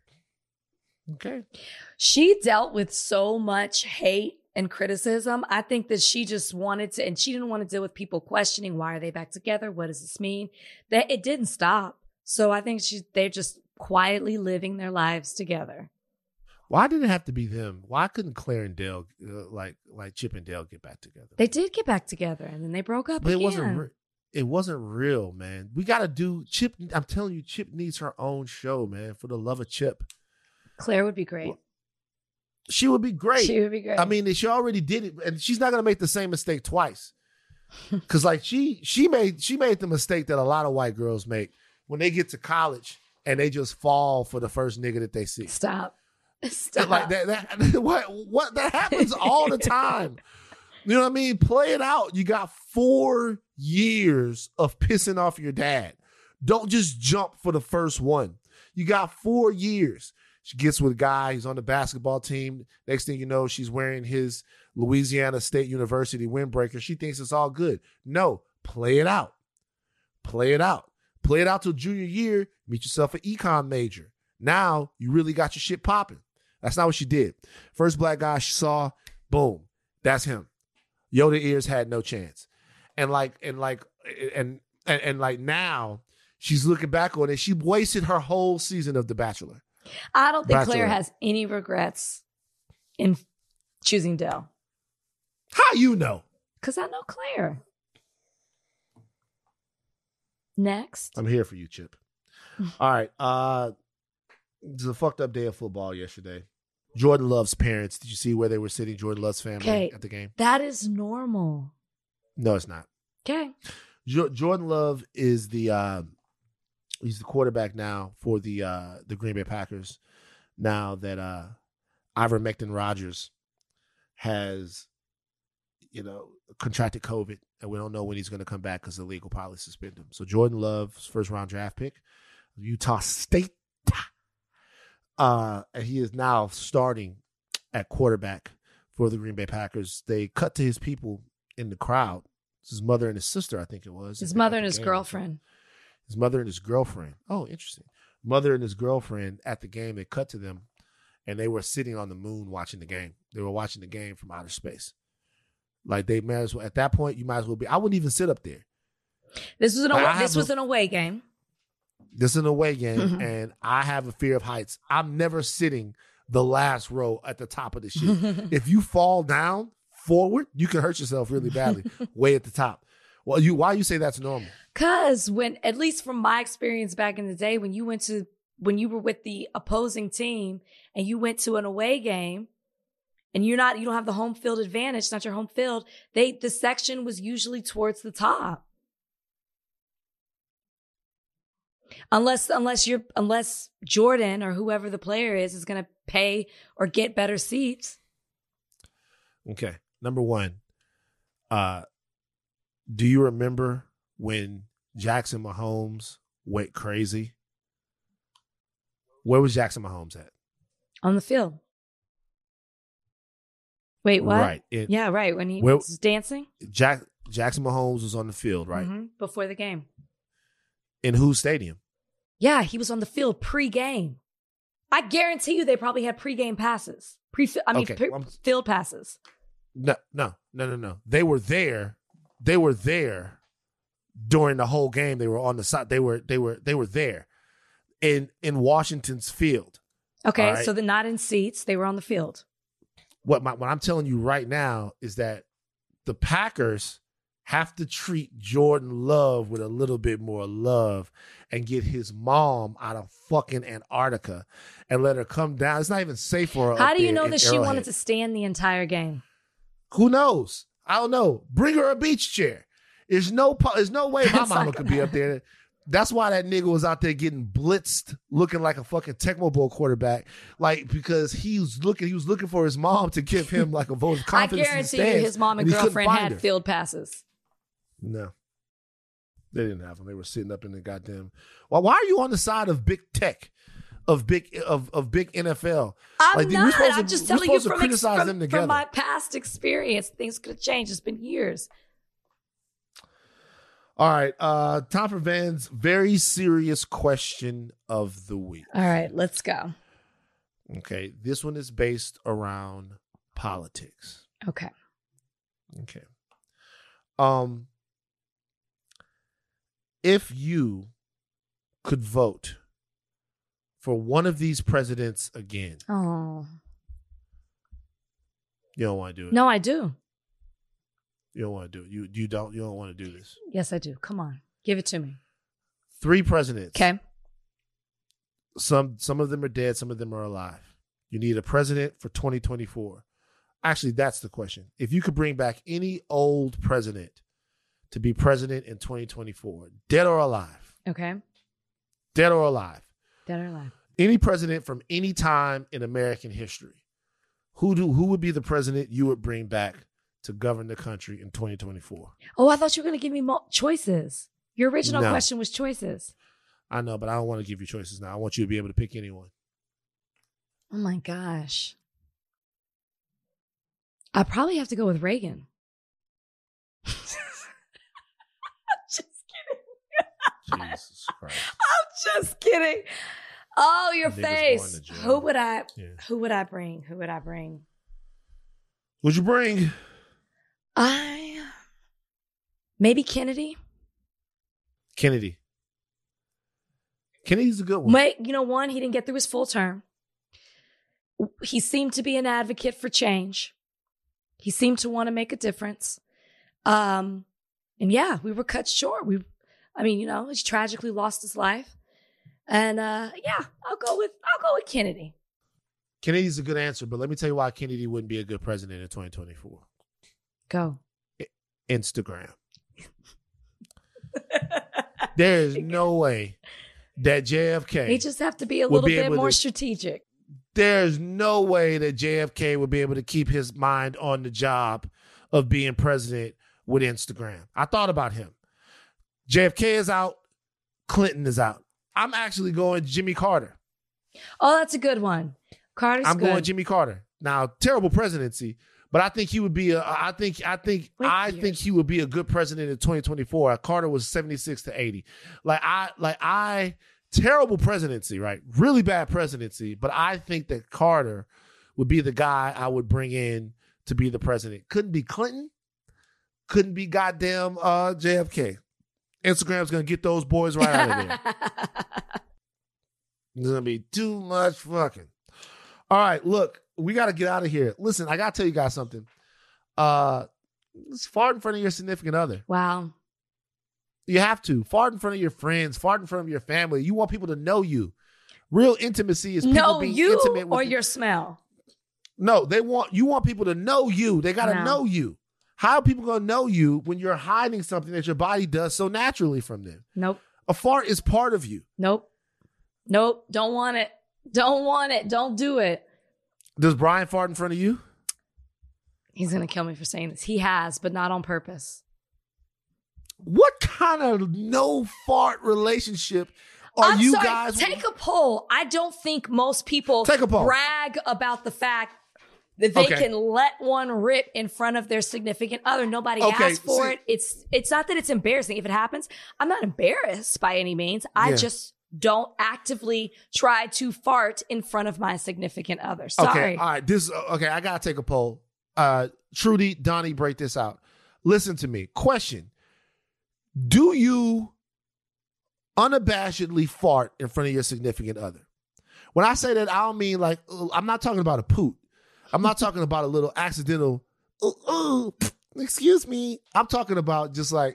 Okay. She dealt with so much hate and criticism. I think that she just wanted to, and she didn't want to deal with people questioning, why are they back together? What does this mean? That it didn't stop. So I think they're just quietly living their lives together. Why did it have to be them? Why couldn't Claire and Dale, like Chip and Dale, get back together? They did get back together, and then they broke up But again. it wasn't real, man. We got to do Chip. I'm telling you, Chip needs her own show, man. For the love of Chip, Claire would be great. she would be great. She would be great. I mean, she already did it, and she's not gonna make the same mistake twice. Because like she made the mistake that a lot of white girls make when they get to college and they just fall for the first nigga that they see. Stop. Like that what that happens all the time. You know what I mean? Play it out. You got 4 years of pissing off your dad. Don't just jump for the first one. You got 4 years. She gets with a guy. He's on the basketball team. Next thing you know, she's wearing his Louisiana State University windbreaker. She thinks it's all good. No, play it out. Play it out. Play it out till junior year. Meet yourself an econ major. Now you really got your shit popping. That's not what she did. First black guy she saw, boom, that's him. Yoda ears had no chance. And now she's looking back on it. She wasted her whole season of The Bachelor. I don't think Bachelor. Claire has any regrets in choosing Dale. How you know? Because I know Claire. Next. I'm here for you, Chip. All right. It was a fucked up day of football yesterday. Jordan Love's parents. Did you see where they were sitting? Jordan Love's family at the game. That is normal. No, it's not. Okay. Jordan Love is he's the quarterback now for the Green Bay Packers. Now that Ivermectin Rodgers has, contracted COVID, and we don't know when he's going to come back because the league will probably suspend him. So Jordan Love's first round draft pick, Utah State, and he is now starting at quarterback for the Green Bay Packers. They cut to his people in the crowd. It's his mother and his sister, I think it was. His mother and his girlfriend. His mother and his girlfriend. Oh, interesting. Mother and his girlfriend at the game. They cut to them, and they were sitting on the moon watching the game. They were watching the game from outer space. Like they might as well. At that point, you might as well be. I wouldn't even sit up there. This was an away game. This is an away game, and I have a fear of heights. I'm never sitting the last row at the top of the shit. If you fall down forward, you can hurt yourself really badly way at the top. Well, why you say that's normal? Because when, at least from my experience back in the day, when you were with the opposing team and you went to an away game and you don't have the home field advantage, it's not your home field, the section was usually towards the top. Unless Jordan or whoever the player is going to pay or get better seats. Okay. Number one, do you remember when Jackson Mahomes went crazy? Where was Jackson Mahomes at? On the field. Wait, what? Right. Yeah, right. When he was dancing? Jackson Mahomes was on the field, right? Mm-hmm. Before the game. In whose stadium? Yeah, he was on the field pre-game. I guarantee you they probably had pre-game passes. Field passes. No. They were there. They were there during the whole game. They were on the side. They were there in Washington's field. Okay, right? so they're not in seats. They were on the field. What I'm telling you right now is that the Packers have to treat Jordan Love with a little bit more love and get his mom out of fucking Antarctica and let her come down. It's not even safe for her. How do you know that she wanted to stand the entire game? Who knows? I don't know. Bring her a beach chair. There's no way my mama could be up there. That's why that nigga was out there getting blitzed, looking like a fucking Tecmo Bowl quarterback, like because he was looking for his mom to give him like a vote of confidence. I guarantee you, his mom and girlfriend had field passes. No, they didn't have them. They were sitting up in the goddamn. Well, why are you on the side of big tech, of big NFL? I'm not. I'm just telling you from my past experience, things could have changed. It's been years. All right, time for Van's very serious question of the week. All right, let's go. Okay, this one is based around politics. Okay. If you could vote for one of these presidents again, oh, you don't want to do it. No, I do. You don't want to do it. You don't want to do this. Yes, I do. Come on, give it to me. 3 presidents. Okay. Some of them are dead. Some of them are alive. You need a president for 2024. Actually, that's the question. If you could bring back any old president to be president in 2024, dead or alive. Okay. Dead or alive. Dead or alive. Any president from any time in American history. Who would be the president you would bring back to govern the country in 2024? Oh, I thought you were going to give me more choices. Your original question was choices. I know, but I don't want to give you choices now. I want you to be able to pick anyone. Oh my gosh. I probably have to go with Reagan. Jesus Christ. I'm just kidding. Oh, your face. Who would I bring? Who'd you bring? Maybe Kennedy. Kennedy's a good one. Wait, one, he didn't get through his full term. He seemed to be an advocate for change. He seemed to want to make a difference. And yeah, we were cut short. He tragically lost his life. And yeah, I'll go with Kennedy. Kennedy's a good answer, but let me tell you why Kennedy wouldn't be a good president in 2024. Go. Instagram. There is no way that JFK. They just have to be a little bit more strategic. There's no way that JFK would be able to keep his mind on the job of being president with Instagram. I thought about him. JFK is out. Clinton is out. I'm actually going Jimmy Carter. Oh, that's a good one. I'm going Jimmy Carter. Now, terrible presidency, but I think he would be I think he would be a good president in 2024. Carter was 76 to 80. Terrible presidency, right? Really bad presidency, but I think that Carter would be the guy I would bring in to be the president. Couldn't be Clinton. Couldn't be goddamn JFK. Instagram's going to get those boys right out of there. There's going to be too much fucking. All right, look, we got to get out of here. Listen, I got to tell you guys something. Fart in front of your significant other. Wow. You have to. Fart in front of your friends. Fart in front of your family. You want people to know you. Real intimacy is people know being you intimate with or you. your smell. No, you want people to know you. They got to know you. How are people going to know you when you're hiding something that your body does so naturally from them? Nope. A fart is part of you. Nope. Don't want it. Don't want it. Don't do it. Does Brian fart in front of you? He's going to kill me for saying this. He has, but not on purpose. What kind of no fart relationship are you guys? Take a poll. I don't think most people Take a poll. brag about the fact that they can let one rip in front of their significant other. Nobody asked for it. It's not that it's embarrassing. If it happens, I'm not embarrassed by any means. I just don't actively try to fart in front of my significant other. Sorry. Okay, all right. I gotta take a poll. Trudy, Donnie, break this out. Listen to me. Question: do you unabashedly fart in front of your significant other? When I say that, I don't mean like I'm not talking about a poot. I'm not talking about a little accidental, excuse me. I'm talking about just like,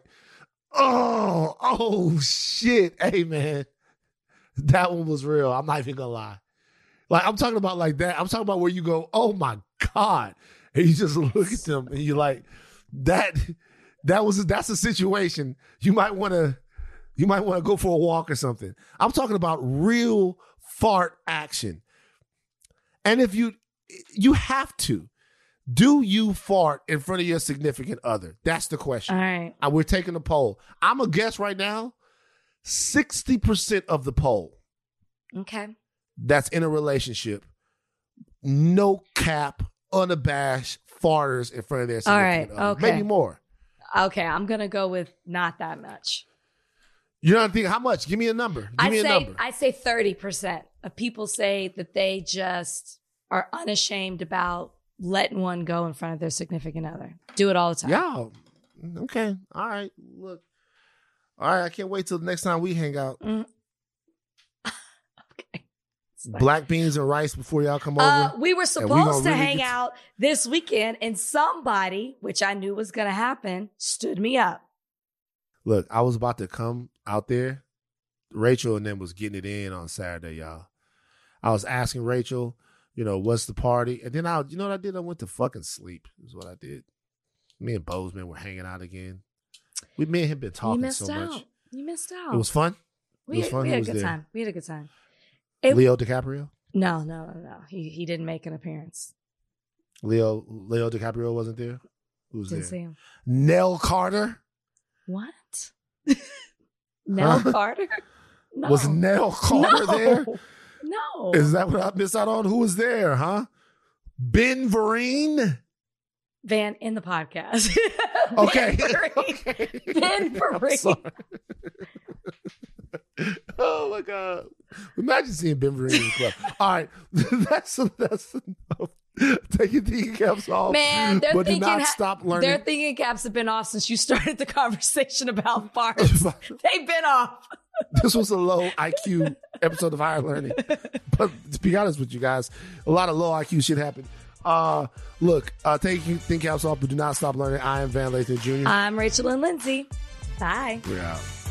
oh shit. Hey man, that one was real. I'm not even gonna lie. Like I'm talking about like that. I'm talking about where you go, oh my God. And you just look at them and you're like, that's a situation. You might want to go for a walk or something. I'm talking about real fart action. And if you have to. Do you fart in front of your significant other? That's the question. All right. We're taking a poll. I'm going to guess right now, 60% of the poll. Okay. That's in a relationship. No cap, unabashed farters in front of their significant other. Okay. Maybe more. Okay. I'm going to go with not that much. You don't think, how much? Give me a number. Give me a number. I say 30% of people say that they just are unashamed about letting one go in front of their significant other. Do it all the time. Yeah. Okay. All right. Look. All right. I can't wait till the next time we hang out. Okay. Black beans and rice before y'all come over. We were supposed to hang out this weekend, and somebody, which I knew was going to happen, stood me up. Look, I was about to come out there. Rachel and them was getting it in on Saturday, y'all. I was asking Rachel, what's the party? And then you know what I did? I went to fucking sleep is what I did. Me and Bozeman were hanging out again. Me and him been talking so much. You missed out. It was fun. We had a good time. We had a good time. Leo DiCaprio? No. He didn't make an appearance. Leo DiCaprio wasn't there? Who was Didn't there? see him. Nell Carter? What? Nell Carter? No. Was Nell Carter there? No. Is that what I missed out on? Who was there, huh? Ben Vereen? Van in the podcast. Okay. Ben Vereen. Oh my God. Imagine seeing Ben Vereen in the club. All right. That's enough. Take your thinking caps off. Man, but do not stop learning. Their thinking caps have been off since you started the conversation about farts. They've been off. This was a low IQ episode of Higher Learning. But to be honest with you guys, a lot of low IQ shit happened. Look, take your thinking caps off, but do not stop learning. I am Van Lathan Jr. I'm Rachel and Lindsay. Bye. We're out.